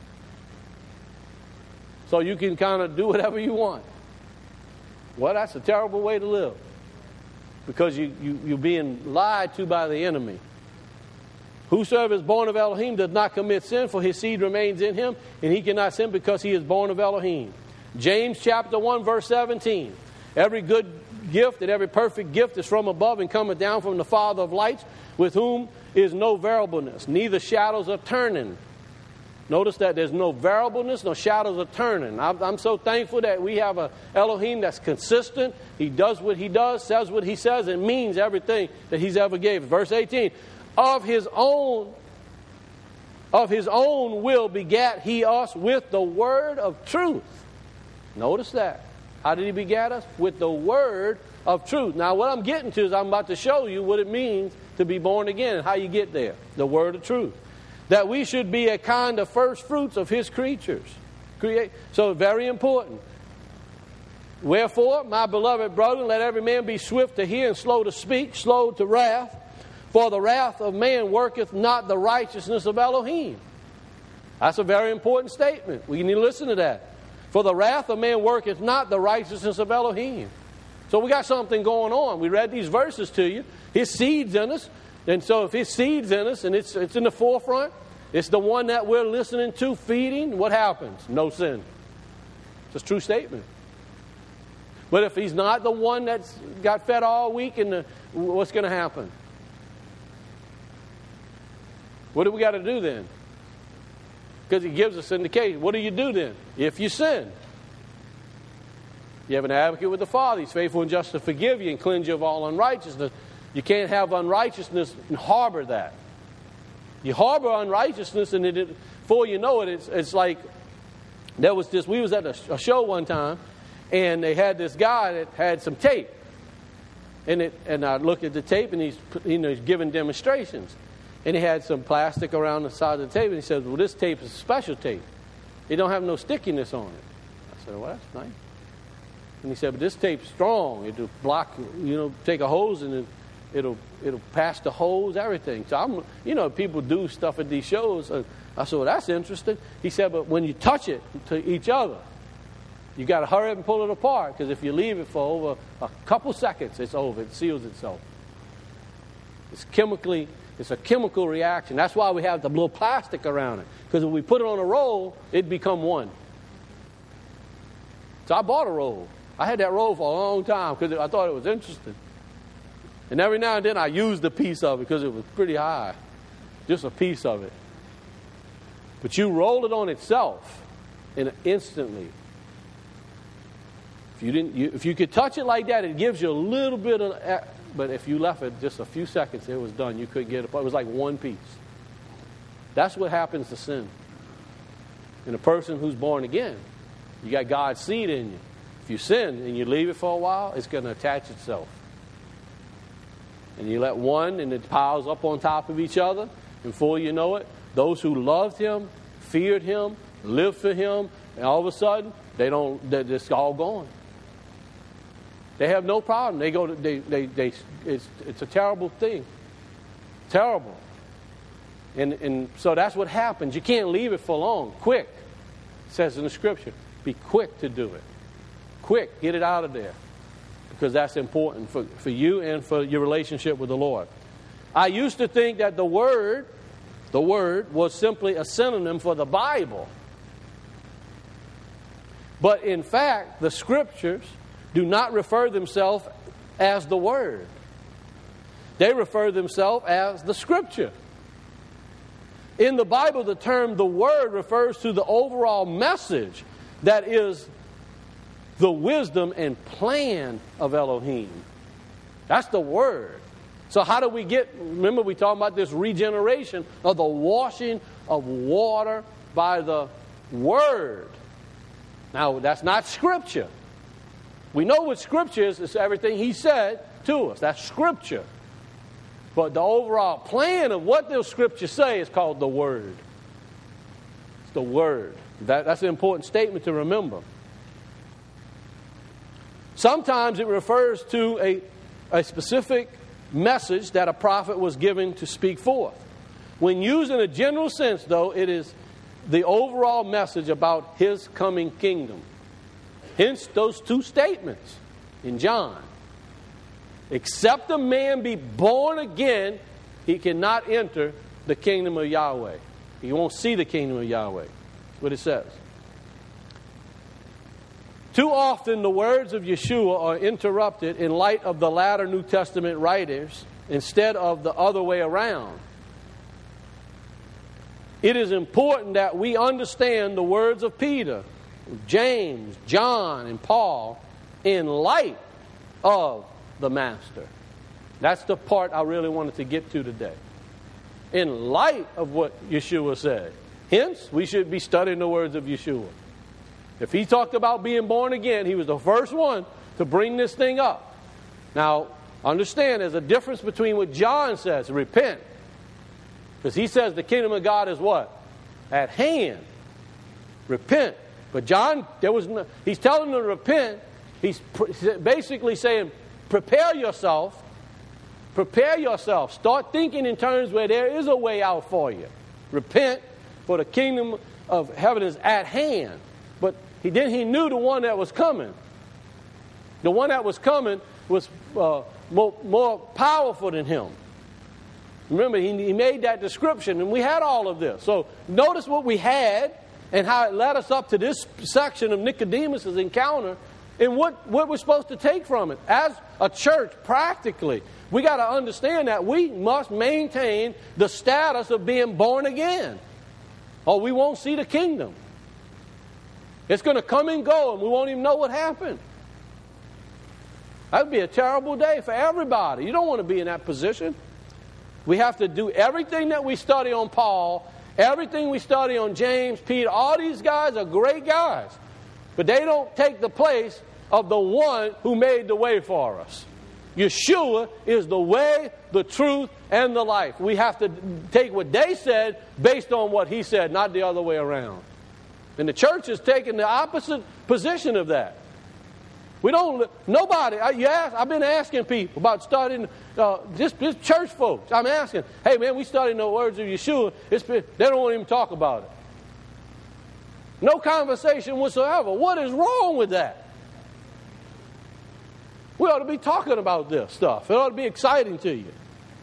So you can kind of do whatever you want. Well, that's a terrible way to live. Because you, you, you're being lied to by the enemy. Whosoever is born of Elohim does not commit sin, for his seed remains in him, and he cannot sin because he is born of Elohim. James chapter one, verse seventeen. Every good gift and every perfect gift is from above and cometh down from the Father of lights, with whom is no variableness, neither shadows of turning. Notice that there's no variableness, no shadows of turning. I'm, I'm so thankful that we have a Elohim that's consistent. He does what he does, says what he says, and means everything that he's ever gave. Verse eighteen. Of his own, of his own will begat he us with the word of truth. Notice that. How did he begat us? With the word of truth. Now what I'm getting to is I'm about to show you what it means to be born again and how you get there. The word of truth. That we should be a kind of first fruits of his creatures. Create. So very important. Wherefore, my beloved brethren, let every man be swift to hear and slow to speak, slow to wrath. For the wrath of man worketh not the righteousness of Elohim. That's a very important statement. We need to listen to that. For the wrath of man worketh not the righteousness of Elohim. So we got something going on. We read these verses to you. His seed's in us. And so if his seed's in us and it's, it's in the forefront, it's the one that we're listening to, feeding, what happens? No sin. It's a true statement. But if he's not the one that's got fed all week, and the, what's going to happen? What do we got to do then? Because he gives us indication. What do you do then? If you sin. You have an advocate with the Father. He's faithful and just to forgive you and cleanse you of all unrighteousness. You can't have unrighteousness and harbor that. You harbor unrighteousness, and it, before you know it, it's, it's like, there was this, we was at a, a show one time, and they had this guy that had some tape. And it, and I looked at the tape, and he's, you know, he's giving demonstrations. And he had some plastic around the side of the tape, and he said, well, this tape is a special tape. It don't have no stickiness on it. I said, well, that's nice. And he said, but this tape's strong. It'll block, you know, take a hose, and it, it'll it'll pass the hose, everything. So, I'm, you know, people do stuff at these shows. And I said, well, that's interesting. He said, but when you touch it to each other, you got to hurry up and pull it apart, because if you leave it for over a couple seconds, it's over. It seals itself. It's chemically, it's a chemical reaction. That's why we have the little plastic around it, because if we put it on a roll, it'd become one. So I bought a roll. I had that roll for a long time because I thought it was interesting. And every now and then I used a piece of it because it was pretty high. Just a piece of it. But you roll it on itself, and instantly, if you didn't, you, if you could touch it like that, it gives you a little bit of. But if you left it just a few seconds, it was done. You couldn't get it apart. It was like one piece. That's what happens to sin. And a person who's born again, you got God's seed in you. If you sin and you leave it for a while, it's going to attach itself. And you let one, and it piles up on top of each other. And before you know it, those who loved him, feared him, lived for him, and all of a sudden, they don't. They're just all gone. They have no problem. They go. To, they. They. They. It's. It's a terrible thing. Terrible. And and so that's what happens. You can't leave it for long. Quick, it says in the Scripture, be quick to do it. Quick, get it out of there. Because that's important for, for you and for your relationship with the Lord. I used to think that the Word, the Word was simply a synonym for the Bible. But in fact, the Scriptures do not refer themselves as the Word. They refer themselves as the Scripture. In the Bible, the term the Word refers to the overall message that is the wisdom and plan of Elohim. That's the Word. So how do we get, remember we talking about this regeneration of the washing of water by the Word. Now, that's not Scripture. We know what Scripture is. It's everything He said to us. That's Scripture. But the overall plan of what those Scriptures say is called the Word. It's the Word. That, that's an important statement to remember. Sometimes it refers to a, a specific message that a prophet was given to speak forth. When used in a general sense, though, it is the overall message about His coming kingdom. Hence those two statements in John. Except a man be born again, he cannot enter the kingdom of Yahweh. He won't see the kingdom of Yahweh. That's what it says. Too often the words of Yeshua are interrupted in light of the latter New Testament writers instead of the other way around. It is important that we understand the words of Peter, James, John, and Paul in light of the Master. That's the part I really wanted to get to today. In light of what Yeshua said. Hence, we should be studying the words of Yeshua. If he talked about being born again, he was the first one to bring this thing up. Now, understand there's a difference between what John says, repent. Because he says the kingdom of God is what? At hand. Repent. But John, there was no, he's telling them to repent. He's pr- basically saying, prepare yourself. Prepare yourself. Start thinking in terms where there is a way out for you. Repent, for the kingdom of heaven is at hand. But he then he knew the one that was coming. The one that was coming was uh, more, more powerful than him. Remember, he, he made that description, and we had all of this. So notice what we had, and how it led us up to this section of Nicodemus' encounter, and what, what we're supposed to take from it. As a church, practically, we got to understand that we must maintain the status of being born again, or we won't see the kingdom. It's going to come and go, and we won't even know what happened. That would be a terrible day for everybody. You don't want to be in that position. We have to do everything that we study on Paul, everything we study on James, Peter. All these guys are great guys, but they don't take the place of the one who made the way for us. Yeshua is the way, the truth, and the life. We have to take what they said based on what he said, not the other way around. And the church is taking the opposite position of that. We don't, nobody, I, you ask, I've been asking people about studying, uh, just, just church folks. I'm asking, hey man, we studying the words of Yeshua. It's been, they don't want to even talk about it. No conversation whatsoever. What is wrong with that? We ought to be talking about this stuff. It ought to be exciting to you.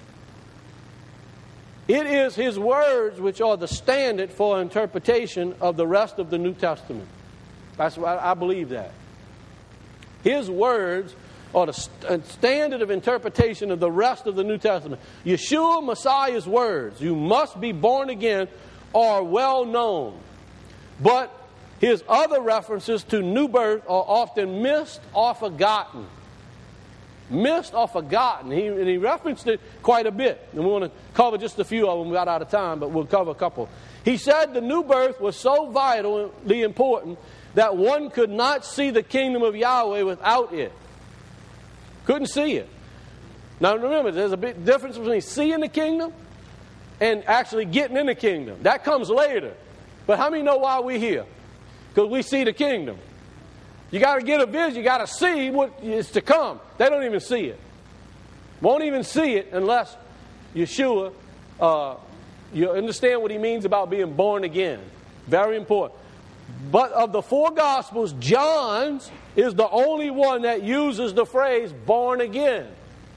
It is His words which are the standard for interpretation of the rest of the New Testament. That's why I believe that. His words are the standard of interpretation of the rest of the New Testament. Yeshua, Messiah's words, you must be born again, are well known. But his other references to new birth are often missed or forgotten. Missed or forgotten. He, and he referenced it quite a bit. And we want to cover just a few of them. We got out of time, but we'll cover a couple. He said the new birth was so vitally important that one could not see the kingdom of Yahweh without it. Couldn't see it. Now remember, there's a big difference between seeing the kingdom and actually getting in the kingdom. That comes later. But how many know why we're here? Because we see the kingdom. You got to get a vision. You got to see what is to come. They don't even see it. Won't even see it unless Yeshua, uh, you understand what he means about being born again. Very important. But of the four Gospels, John's is the only one that uses the phrase born again.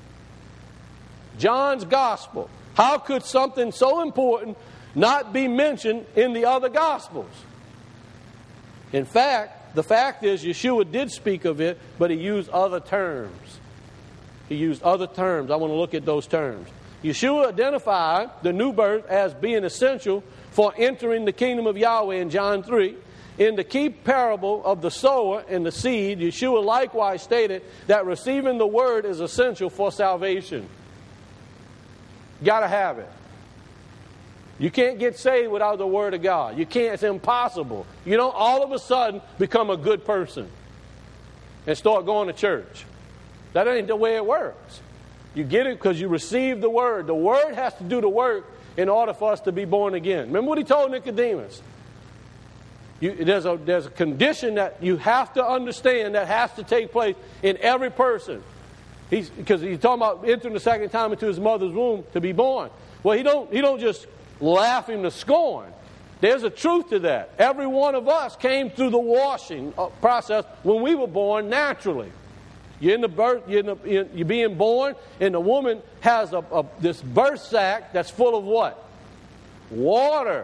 John's Gospel. How could something so important not be mentioned in the other Gospels? In fact, the fact is Yeshua did speak of it, but he used other terms. He used other terms. I want to look at those terms. Yeshua identified the new birth as being essential for entering the kingdom of Yahweh in John three. In the key parable of the sower and the seed, Yeshua likewise stated that receiving the word is essential for salvation. You got to have it. You can't get saved without the word of God. You can't. It's impossible. You don't all of a sudden become a good person and start going to church. That ain't the way it works. You get it because you receive the word. The word has to do the work in order for us to be born again. Remember what he told Nicodemus? You, there's, a, there's a condition that you have to understand that has to take place in every person. He's, because he's talking about entering the second time into his mother's womb to be born. Well, he don't, he don't just laugh him to scorn. There's a truth to that. Every one of us came through the washing process when we were born naturally. You're in the birth, you're, in the, you're being born, and the woman has a, a, this birth sac that's full of what? Water.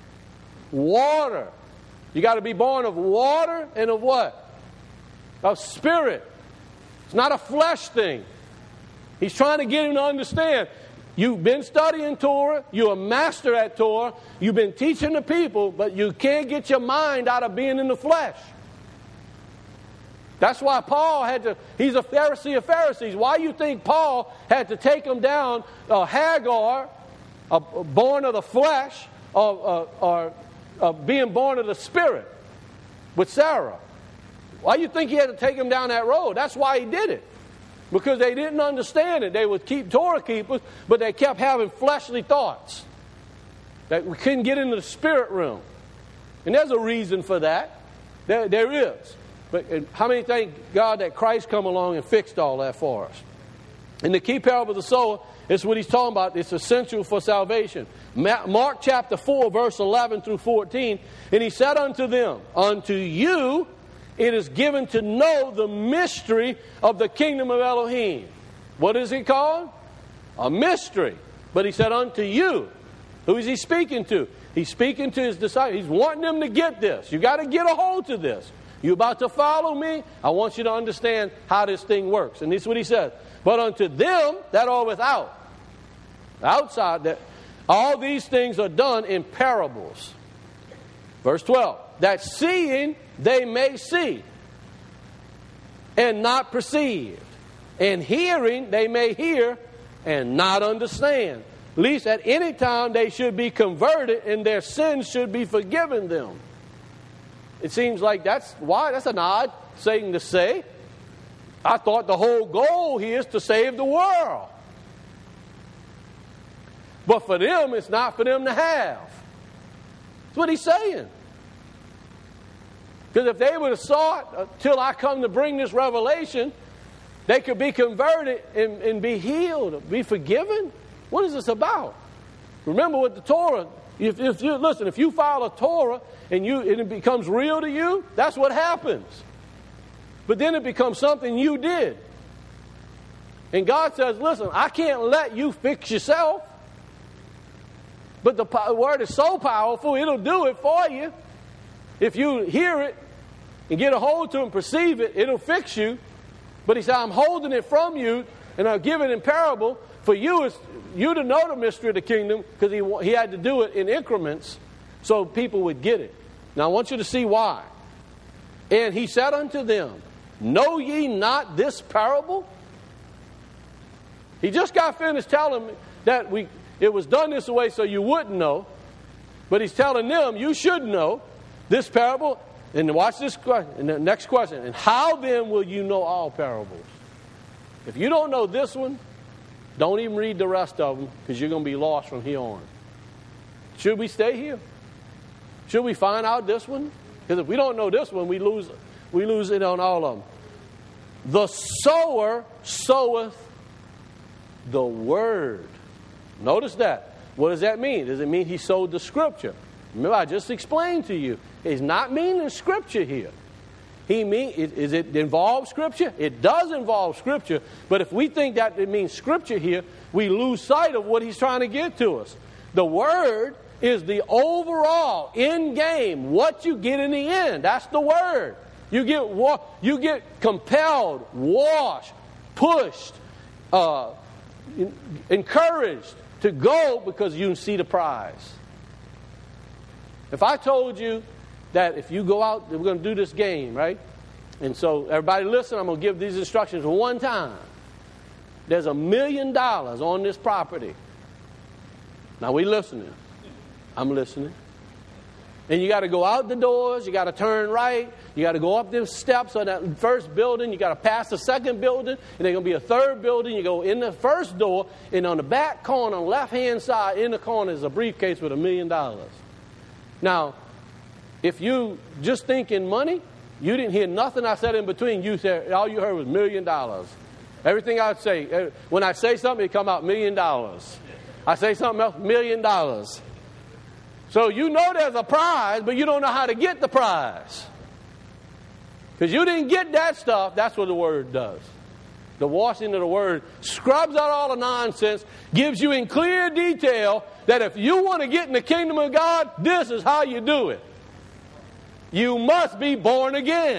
Water. You got to be born of water and of what? Of spirit. It's not a flesh thing. He's trying to get him to understand. You've been studying Torah. You're a master at Torah. You've been teaching the people, but you can't get your mind out of being in the flesh. That's why Paul had to, he's a Pharisee of Pharisees. Why do you think Paul had to take him down uh, Hagar, uh, born of the flesh, or, uh, or uh, being born of the spirit with Sarah? Why do you think he had to take him down that road? That's why he did it. Because they didn't understand it. They would keep Torah keepers, but they kept having fleshly thoughts. That we couldn't get into the spirit realm. And there's a reason for that. There, there is. But how many thank God that Christ come along and fixed all that for us? In the key parable of the sower, it's what he's talking about. It's essential for salvation. Mark chapter four, verse eleven through fourteen. And he said unto them, unto you it is given to know the mystery of the kingdom of Elohim. What is it called? A mystery. But he said unto you. Who is he speaking to? He's speaking to his disciples. He's wanting them to get this. You got to get a hold to this. You about to follow me? I want you to understand how this thing works. And this is what he says. But unto them that are without, outside, that all these things are done in parables. Verse twelve. That seeing they may see and not perceive, and hearing they may hear and not understand, lest at any time they should be converted and their sins should be forgiven them. It seems like that's why that's an odd thing to say. I thought the whole goal here is to save the world. But for them, it's not for them to have. That's what he's saying. Because if they would have sought until I come to bring this revelation, they could be converted and, and be healed, be forgiven. What is this about? Remember with the Torah, if, if you listen, if you follow Torah and you and it becomes real to you, that's what happens. But then it becomes something you did. And God says, listen, I can't let you fix yourself. But the word is so powerful, it'll do it for you. If you hear it and get a hold to it and perceive it, it'll fix you. But he said, I'm holding it from you, and I'll give it in parable for you, is you to know the mystery of the kingdom, because he, he had to do it in increments so people would get it. Now I want you to see why. And he said unto them, know ye not this parable? He just got finished telling me that we it was done this way so you wouldn't know. But he's telling them, you should know this parable. And watch this question. And the next question. And how then will you know all parables? If you don't know this one, don't even read the rest of them, because you're going to be lost from here on. Should we stay here? Should we find out this one? Because if we don't know this one, we lose, we lose it on all of them. The sower soweth the word. Notice that. What does that mean? Does it mean he sowed the scripture? Remember, I just explained to you. He's not meaning scripture here. He mean, is it involve scripture? It does involve scripture. But if we think that it means scripture here, we lose sight of what he's trying to get to us. The word is the overall end game. What you get in the end. That's the word. You get wa- you get compelled, washed, pushed, uh, encouraged to go because you see the prize. If I told you that if you go out, we're going to do this game, right? And so everybody listen, I'm going to give these instructions one time. There's a million dollars on this property. Now we listening. I'm listening. And you got to go out the doors, you got to turn right, you got to go up the steps of that first building, you got to pass the second building, and there's going to be a third building. You go in the first door, and on the back corner, on the left-hand side, in the corner is a briefcase with a million dollars. Now, if you just think in money, you didn't hear nothing I said in between. You said all you heard was million dollars. Everything I would say, when I say something, it come out million dollars. I say something else, million dollars. So you know there's a prize, but you don't know how to get the prize. Because you didn't get that stuff. That's what the word does. The washing of the word scrubs out all the nonsense, gives you in clear detail that if you want to get in the kingdom of God, this is how you do it. You must be born again.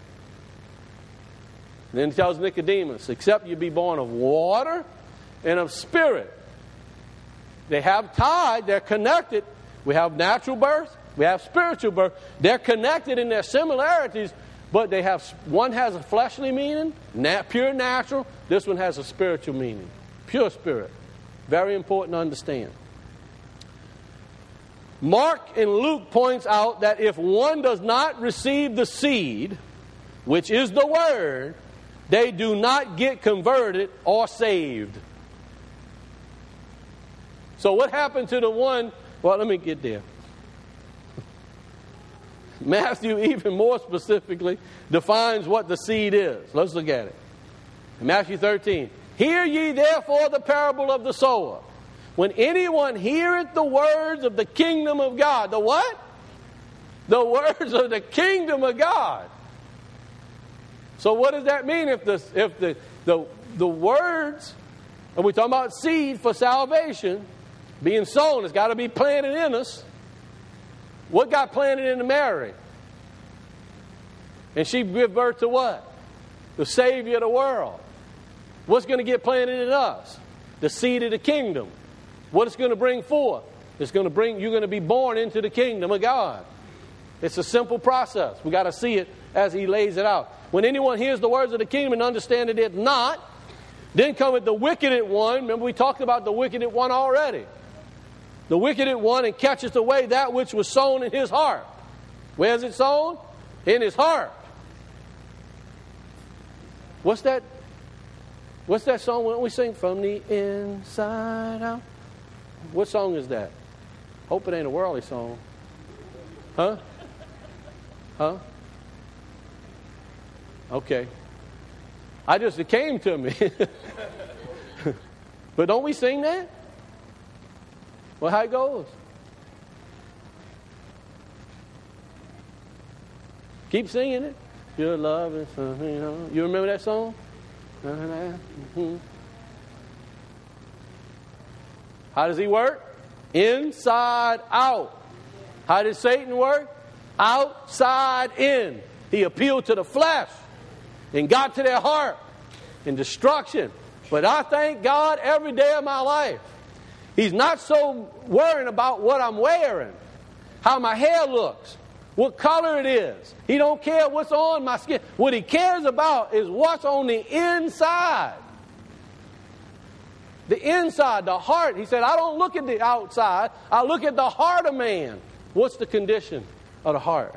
And then he tells Nicodemus, except you be born of water and of spirit. They have tied, they're connected. We have natural birth, we have spiritual birth. They're connected in their similarities, but they have one has a fleshly meaning, nat, pure natural. This one has a spiritual meaning, pure spirit. Very important to understand. Mark and Luke points out that if one does not receive the seed, which is the word, they do not get converted or saved. So what happened to the one? Well, let me get there. Matthew, even more specifically, defines what the seed is. Let's look at it. In Matthew thirteen. Hear ye therefore the parable of the sower. When anyone heareth the words of the kingdom of God. The what? The words of the kingdom of God. So what does that mean if the if the the, the words, and we're talking about seed for salvation, being sown, it's got to be planted in us. What got planted into Mary? And she gave birth to what? The Savior of the world. What's going to get planted in us? The seed of the kingdom. What it's going to bring forth? It's going to bring, you're going to be born into the kingdom of God. It's a simple process. We got to see it as he lays it out. When anyone hears the words of the kingdom and understand it not, then cometh the wicked one. Remember, we talked about the wicked one already. The wicked one, and catcheth away that which was sown in his heart. Where is it sown? In his heart. What's that? What's that song when we sing? From the inside out. What song is that? Hope it ain't a worldly song. Huh? Huh? Okay. I just, it came to me. But don't we sing that? Well, how it goes? Keep singing it. Your love is something, you know. You remember that song? Mm-hmm. How does he work? Inside out. How did Satan work? Outside in. He appealed to the flesh and got to their heart in destruction. But I thank God every day of my life. He's not so worrying about what I'm wearing, how my hair looks, what color it is. He don't care what's on my skin. What he cares about is what's on the inside. The inside, the heart. He said, I don't look at the outside. I look at the heart of man. What's the condition of the heart?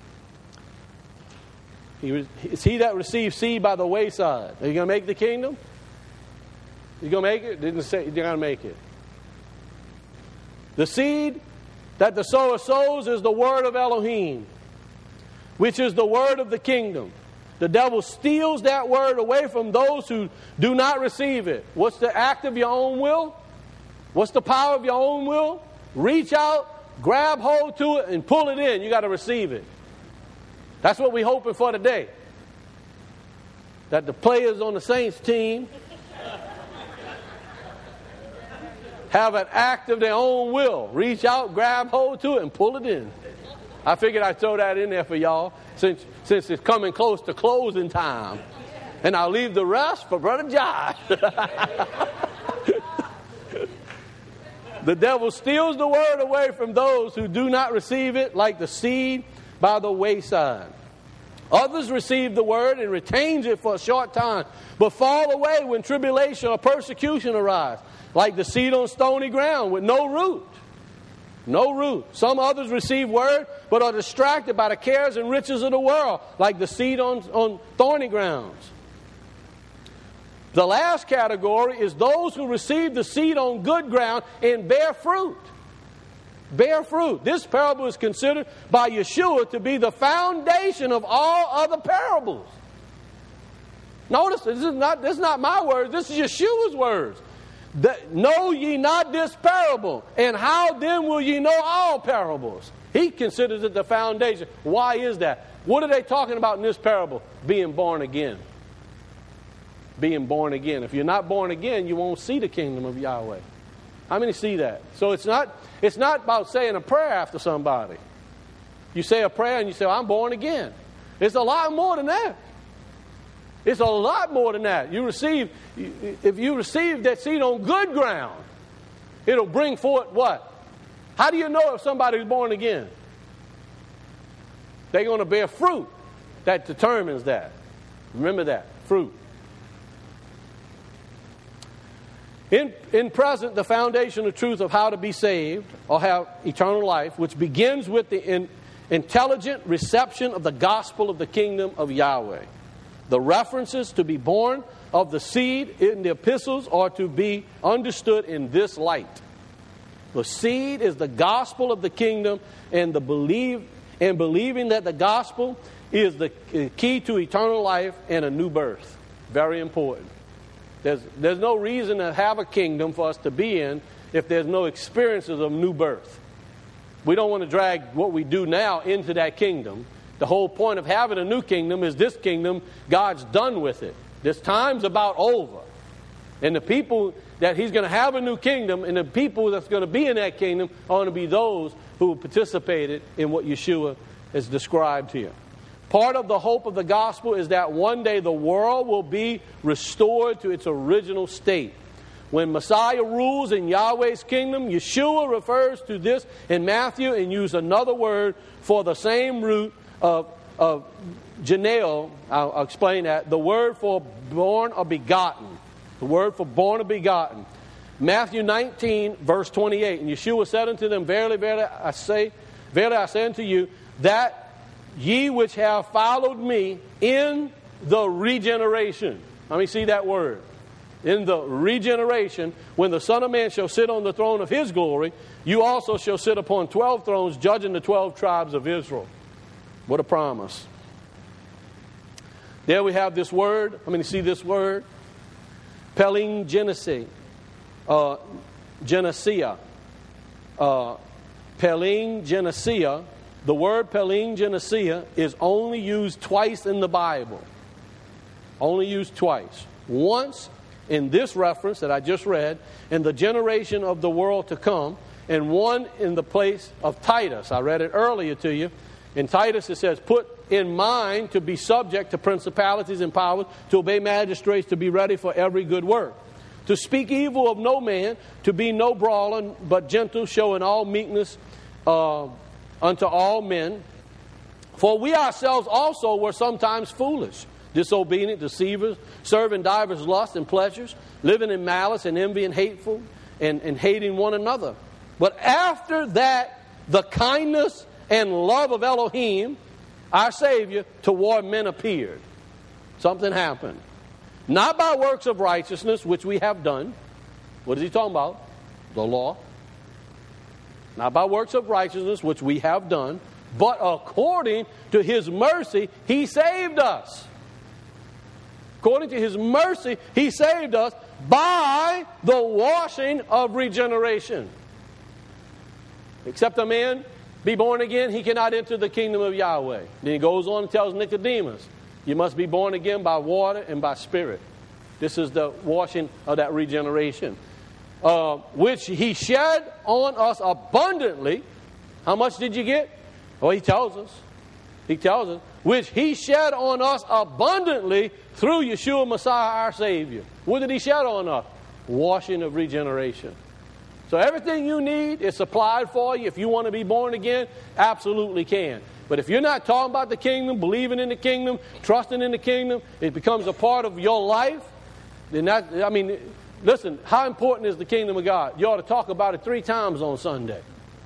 He, it's he that receives seed by the wayside. Are you going to make the kingdom? You going to make it? Didn't say you're going to make it. The seed that the sower sows is the word of Elohim, which is the word of the kingdom. The devil steals that word away from those who do not receive it. What's the act of your own will? What's the power of your own will? Reach out, grab hold to it, and pull it in. You got to receive it. That's what we're hoping for today. That the players on the Saints team have an act of their own will. Reach out, grab hold to it, and pull it in. I figured I'd throw that in there for y'all since, since it's coming close to closing time. And I'll leave the rest for Brother Josh. The devil steals the word away from those who do not receive it, like the seed by the wayside. Others receive the word and retains it for a short time, but fall away when tribulation or persecution arise, like the seed on stony ground with no root. No root. Some others receive word, but are distracted by the cares and riches of the world, like the seed on, on thorny grounds. The last category is those who receive the seed on good ground and bear fruit. Bear fruit. This parable is considered by Yeshua to be the foundation of all other parables. Notice, this is not, this is not my words. This is Yeshua's words. That, know ye not this parable, and how then will ye know all parables? He considers it the foundation. Why is that? What are they talking about in this parable? Being born again. Being born again. If you're not born again, you won't see the kingdom of Yahweh. How many see that? So it's not, it's not about saying a prayer after somebody. You say a prayer and you say, I'm born again. It's a lot more than that. It's a lot more than that. You receive, if you receive that seed on good ground, it'll bring forth what? How do you know if somebody's born again? They're going to bear fruit. That determines that. Remember that. Fruit. In, in present, the foundation of truth of how to be saved or have eternal life, which begins with the in, intelligent reception of the gospel of the kingdom of Yahweh. The references to be born of the seed in the epistles are to be understood in this light. The seed is the gospel of the kingdom, and the believe and believing that the gospel is the key to eternal life and a new birth. Very important. There's, there's no reason to have a kingdom for us to be in if there's no experiences of new birth. We don't want to drag what we do now into that kingdom. The whole point of having a new kingdom is this kingdom, God's done with it. This time's about over. And the people that he's going to have a new kingdom, and the people that's going to be in that kingdom are going to be those who participated in what Yeshua is described here. Part of the hope of the gospel is that one day the world will be restored to its original state. When Messiah rules in Yahweh's kingdom, Yeshua refers to this in Matthew and used another word for the same root of, of Janel. I'll, I'll explain that. The word for born or begotten. The word for born or begotten. Matthew nineteen, verse twenty-eight. And Yeshua said unto them, Verily, verily, I say, verily I say unto you, that ye which have followed me in the regeneration. Let me see that word. In the regeneration, when the Son of Man shall sit on the throne of his glory, you also shall sit upon twelve thrones, judging the twelve tribes of Israel. What a promise. There we have this word. I mean, see this word? Palingenesia. Uh, Genesia. Uh, Palingenesia. The word Palingenesia is only used twice in the Bible. Only used twice. Once in this reference that I just read, in the generation of the world to come, and one in the place of Titus. I read it earlier to you. In Titus it says, put in mind to be subject to principalities and powers, to obey magistrates, to be ready for every good work, to speak evil of no man, to be no brawler, but gentle, showing all meekness uh, unto all men. For we ourselves also were sometimes foolish, disobedient, deceivers, serving divers lusts and pleasures, living in malice and envy and hateful, and, and hating one another. But after that, the kindness and love of Elohim, our Savior, toward men appeared. Something happened. Not by works of righteousness, which we have done. What is he talking about? The law. Not by works of righteousness, which we have done, but according to his mercy, he saved us. According to his mercy, he saved us by the washing of regeneration. Except a man be born again, he cannot enter the kingdom of Yahweh. Then he goes on and tells Nicodemus, you must be born again by water and by spirit. This is the washing of that regeneration. Uh, which he shed on us abundantly. How much did you get? Well, he tells us. He tells us. Which he shed on us abundantly through Yeshua Messiah, our Savior. What did he shed on us? Washing of regeneration. So everything you need is supplied for you. If you want to be born again, absolutely can. But if you're not talking about the kingdom, believing in the kingdom, trusting in the kingdom, it becomes a part of your life, then that, I mean, listen, how important is the kingdom of God? You ought to talk about it three times on Sunday.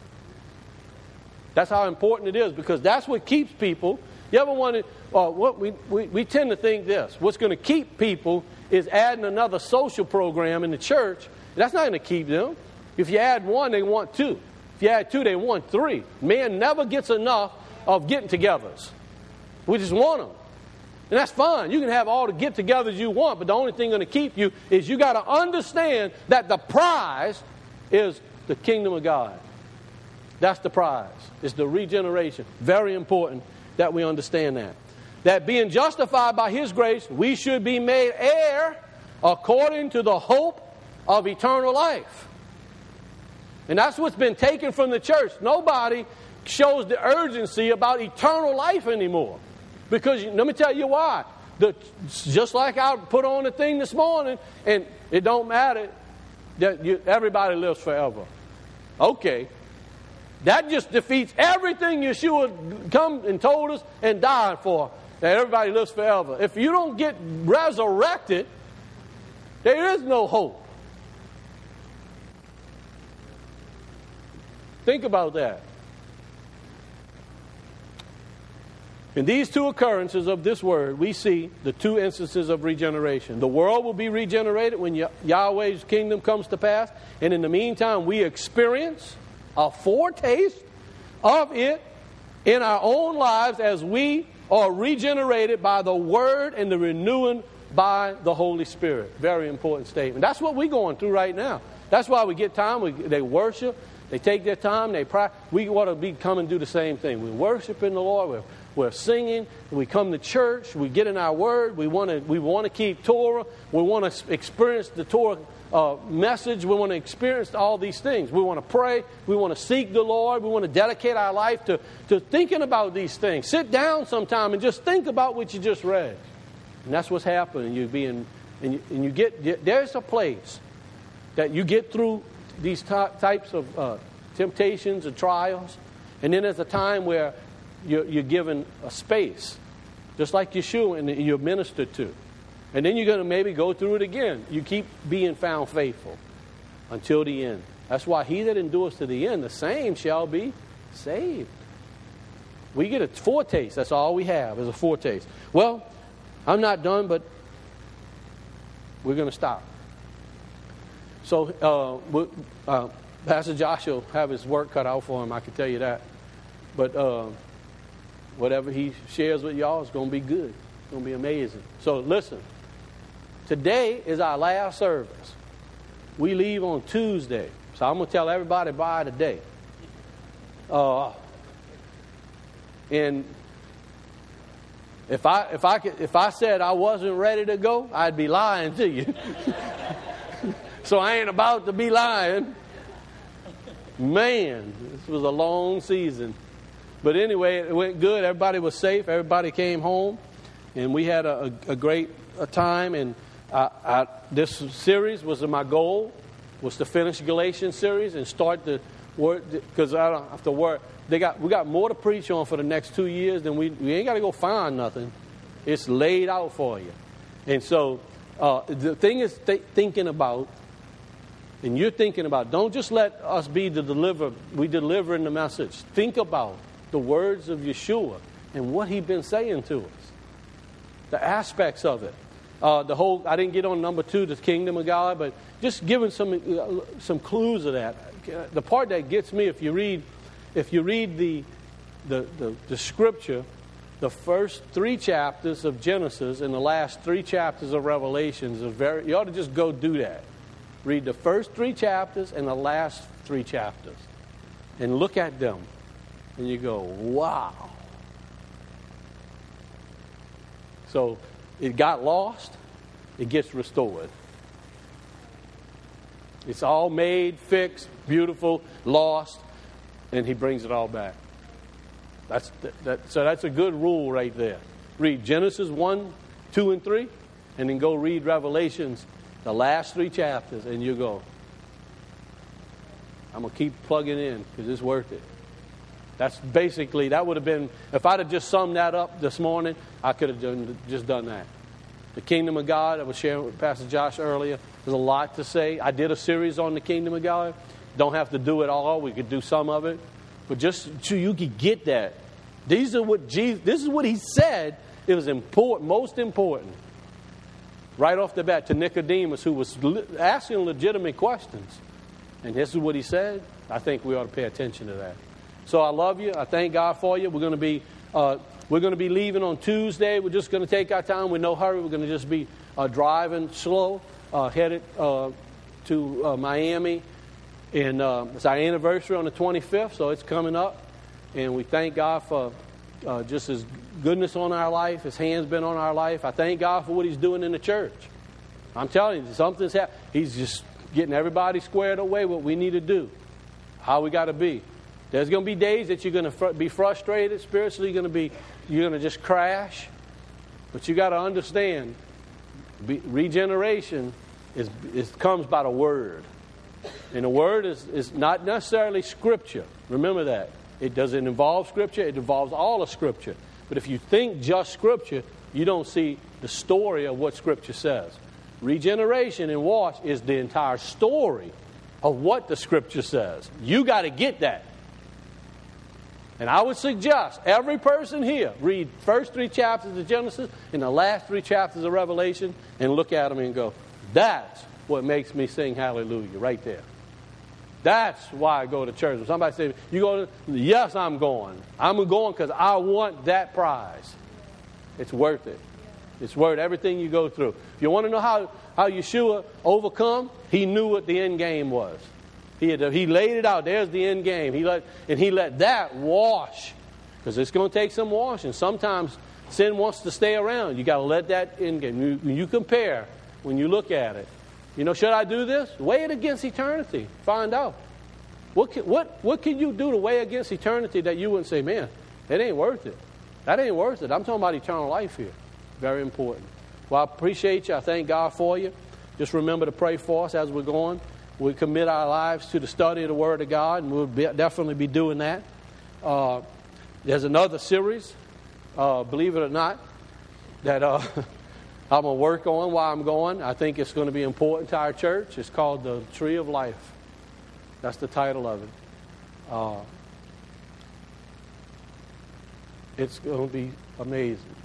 That's how important it is, because that's what keeps people. You ever wonder, uh, what we, we, we tend to think this, what's going to keep people is adding another social program in the church. That's not going to keep them. If you add one, they want two. If you add two, they want three. Man never gets enough of getting-togethers. We just want them. And that's fine. You can have all the get-togethers you want, but the only thing going to keep you is you got to understand that the prize is the kingdom of God. That's the prize. It's the regeneration. Very important that we understand that. That being justified by His grace, we should be made heir according to the hope of eternal life. And that's what's been taken from the church. Nobody shows the urgency about eternal life anymore. Because, let me tell you why. The, just like I put on the thing this morning, and it don't matter that you, everybody lives forever. Okay. That just defeats everything Yeshua come and told us and died for. That everybody lives forever. If you don't get resurrected, there is no hope. Think about that. In these two occurrences of this word, we see the two instances of regeneration. The world will be regenerated when Yahweh's kingdom comes to pass. And in the meantime, we experience a foretaste of it in our own lives as we are regenerated by the word and the renewing by the Holy Spirit. Very important statement. That's what we're going through right now. That's why we get time. We, they worship. They take their time. They pray. We want to be come and do the same thing. We're worshiping the Lord. We're, we're singing. We come to church. We get in our word. We want to we want to keep Torah. We want to experience the Torah uh, message. We want to experience all these things. We want to pray. We want to seek the Lord. We want to dedicate our life to, to thinking about these things. Sit down sometime and just think about what you just read. And that's what's happening. You being, and you, and you get, there's a place that you get through these ty- types of uh, temptations and trials. And then there's a time where you're, you're given a space, just like Yeshua, and you're ministered to. And then you're going to maybe go through it again. You keep being found faithful until the end. That's why he that endures to the end, the same shall be saved. We get a foretaste. That's all we have is a foretaste. Well, I'm not done, but we're going to stop. So uh, uh, Pastor Josh will have his work cut out for him, I can tell you that. But uh, whatever he shares with y'all is going to be good. It's going to be amazing. So listen. Today is our last service. We leave on Tuesday. So I'm going to tell everybody bye today. Uh, and if I if I could, if I said I wasn't ready to go, I'd be lying to you. So I ain't about to be lying. Man, this was a long season. But anyway, it went good. Everybody was safe. Everybody came home. And we had a, a, a great a time. And I, I, this series was my goal, was to finish Galatians series and start the word, because I don't have to worry. They got we got more to preach on for the next two years than we we ain't got to go find nothing. It's laid out for you. And so uh, the thing is th- thinking about, and you're thinking about, don't just let us be the deliver. We delivering the message. Think about the words of Yeshua and what he's been saying to us, the aspects of it. Uh, the whole, I didn't get on number two, the kingdom of God, but just giving some uh, some clues of that. The part that gets me, if you read, if you read the, the the the scripture, the first three chapters of Genesis and the last three chapters of Revelations are very. You ought to just go do that. Read the first three chapters and the last three chapters, and look at them, and you go, wow. So. It got lost, it gets restored. It's all made, fixed, beautiful, lost, and he brings it all back. That's that, so that's a good rule right there. Read Genesis one, two, and three, and then go read Revelations, the last three chapters, and you go, I'm going to keep plugging in because it's worth it. That's basically, that would have been, if I'd have just summed that up this morning, I could have done, just done that. The kingdom of God, I was sharing with Pastor Josh earlier. There's a lot to say. I did a series on the kingdom of God. Don't have to do it all. We could do some of it. But just so you could get that. These are what Jesus, this is what he said. It was important, most important. Right off the bat to Nicodemus, who was asking legitimate questions. And this is what he said. I think we ought to pay attention to that. So I love you. I thank God for you. We're going to be uh, we're going to be leaving on Tuesday. We're just going to take our time. We're in no hurry. We're going to just be uh, driving slow, uh, headed uh, to uh, Miami. And uh, it's our anniversary on the twenty-fifth, so it's coming up. And we thank God for uh, just His goodness on our life. His hand's been on our life. I thank God for what He's doing in the church. I'm telling you, something's happening. He's just getting everybody squared away what we need to do, how we got to be. There's going to be days that you're going to fr- be frustrated spiritually. You're going to be, you're going to just crash. But you got to understand, be, regeneration is, is comes by the Word. And the Word is, is not necessarily Scripture. Remember that. It doesn't involve Scripture. It involves all of Scripture. But if you think just Scripture, you don't see the story of what Scripture says. Regeneration and wash is the entire story of what the Scripture says. You got to get that. And I would suggest every person here read first three chapters of Genesis and the last three chapters of Revelation and look at them and go, that's what makes me sing hallelujah right there. That's why I go to church. When somebody says, you go to, yes, I'm going. I'm going because I want that prize. It's worth it. It's worth everything you go through. If you want to know how, how Yeshua overcome, he knew what the end game was. He had, he laid it out. There's the end game. He let, and he let that wash. Because it's going to take some washing. Sometimes sin wants to stay around. You got to let that end game. You, you compare when you look at it. You know, should I do this? Weigh it against eternity. Find out. What can, what, what can you do to weigh against eternity that you wouldn't say, man, it ain't worth it. That ain't worth it. I'm talking about eternal life here. Very important. Well, I appreciate you. I thank God for you. Just remember to pray for us as we're going. We commit our lives to the study of the Word of God, and we'll be, definitely be doing that. Uh, there's another series, uh, believe it or not, that uh, I'm going to work on while I'm going. I think it's going to be important to our church. It's called The Tree of Life. That's the title of it. Uh, it's going to be amazing.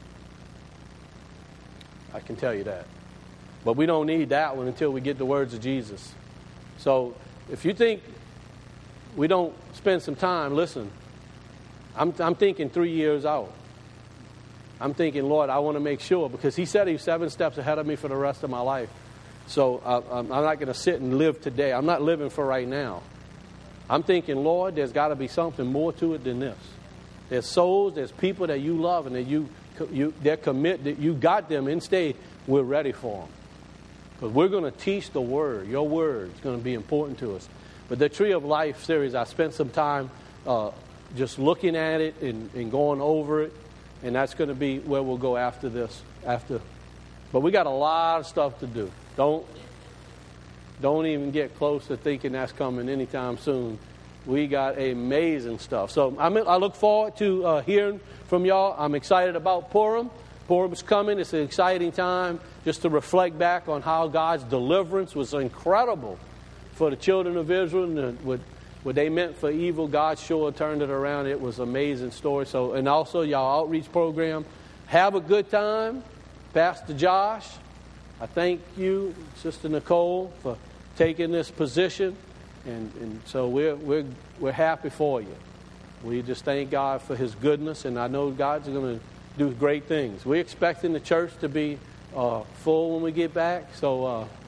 I can tell you that. But we don't need that one until we get the words of Jesus. So if you think we don't spend some time, listen, I'm, I'm thinking three years out. I'm thinking, Lord, I want to make sure, because he said he's seven steps ahead of me for the rest of my life. So I, I'm not going to sit and live today. I'm not living for right now. I'm thinking, Lord, there's got to be something more to it than this. There's souls, there's people that you love, and that you, you they're committed, you got them in state. We're ready for them. Because we're going to teach the Word. Your Word is going to be important to us. But the Tree of Life series, I spent some time uh, just looking at it and, and going over it. And that's going to be where we'll go after this. After, But we got a lot of stuff to do. Don't, don't even get close to thinking that's coming anytime soon. We got amazing stuff. So I'm, I look forward to uh, hearing from y'all. I'm excited about Purim. Purim's coming. It's an exciting time just to reflect back on how God's deliverance was incredible for the children of Israel. And what, what they meant for evil, God sure turned it around. It was an amazing story. So, and also y'all outreach program. Have a good time. Pastor Josh, I thank you, Sister Nicole, for taking this position. And, and so we're, we're, we're happy for you. We just thank God for His goodness. And I know God's going to do great things. We're expecting the church to be uh, full when we get back. So uh,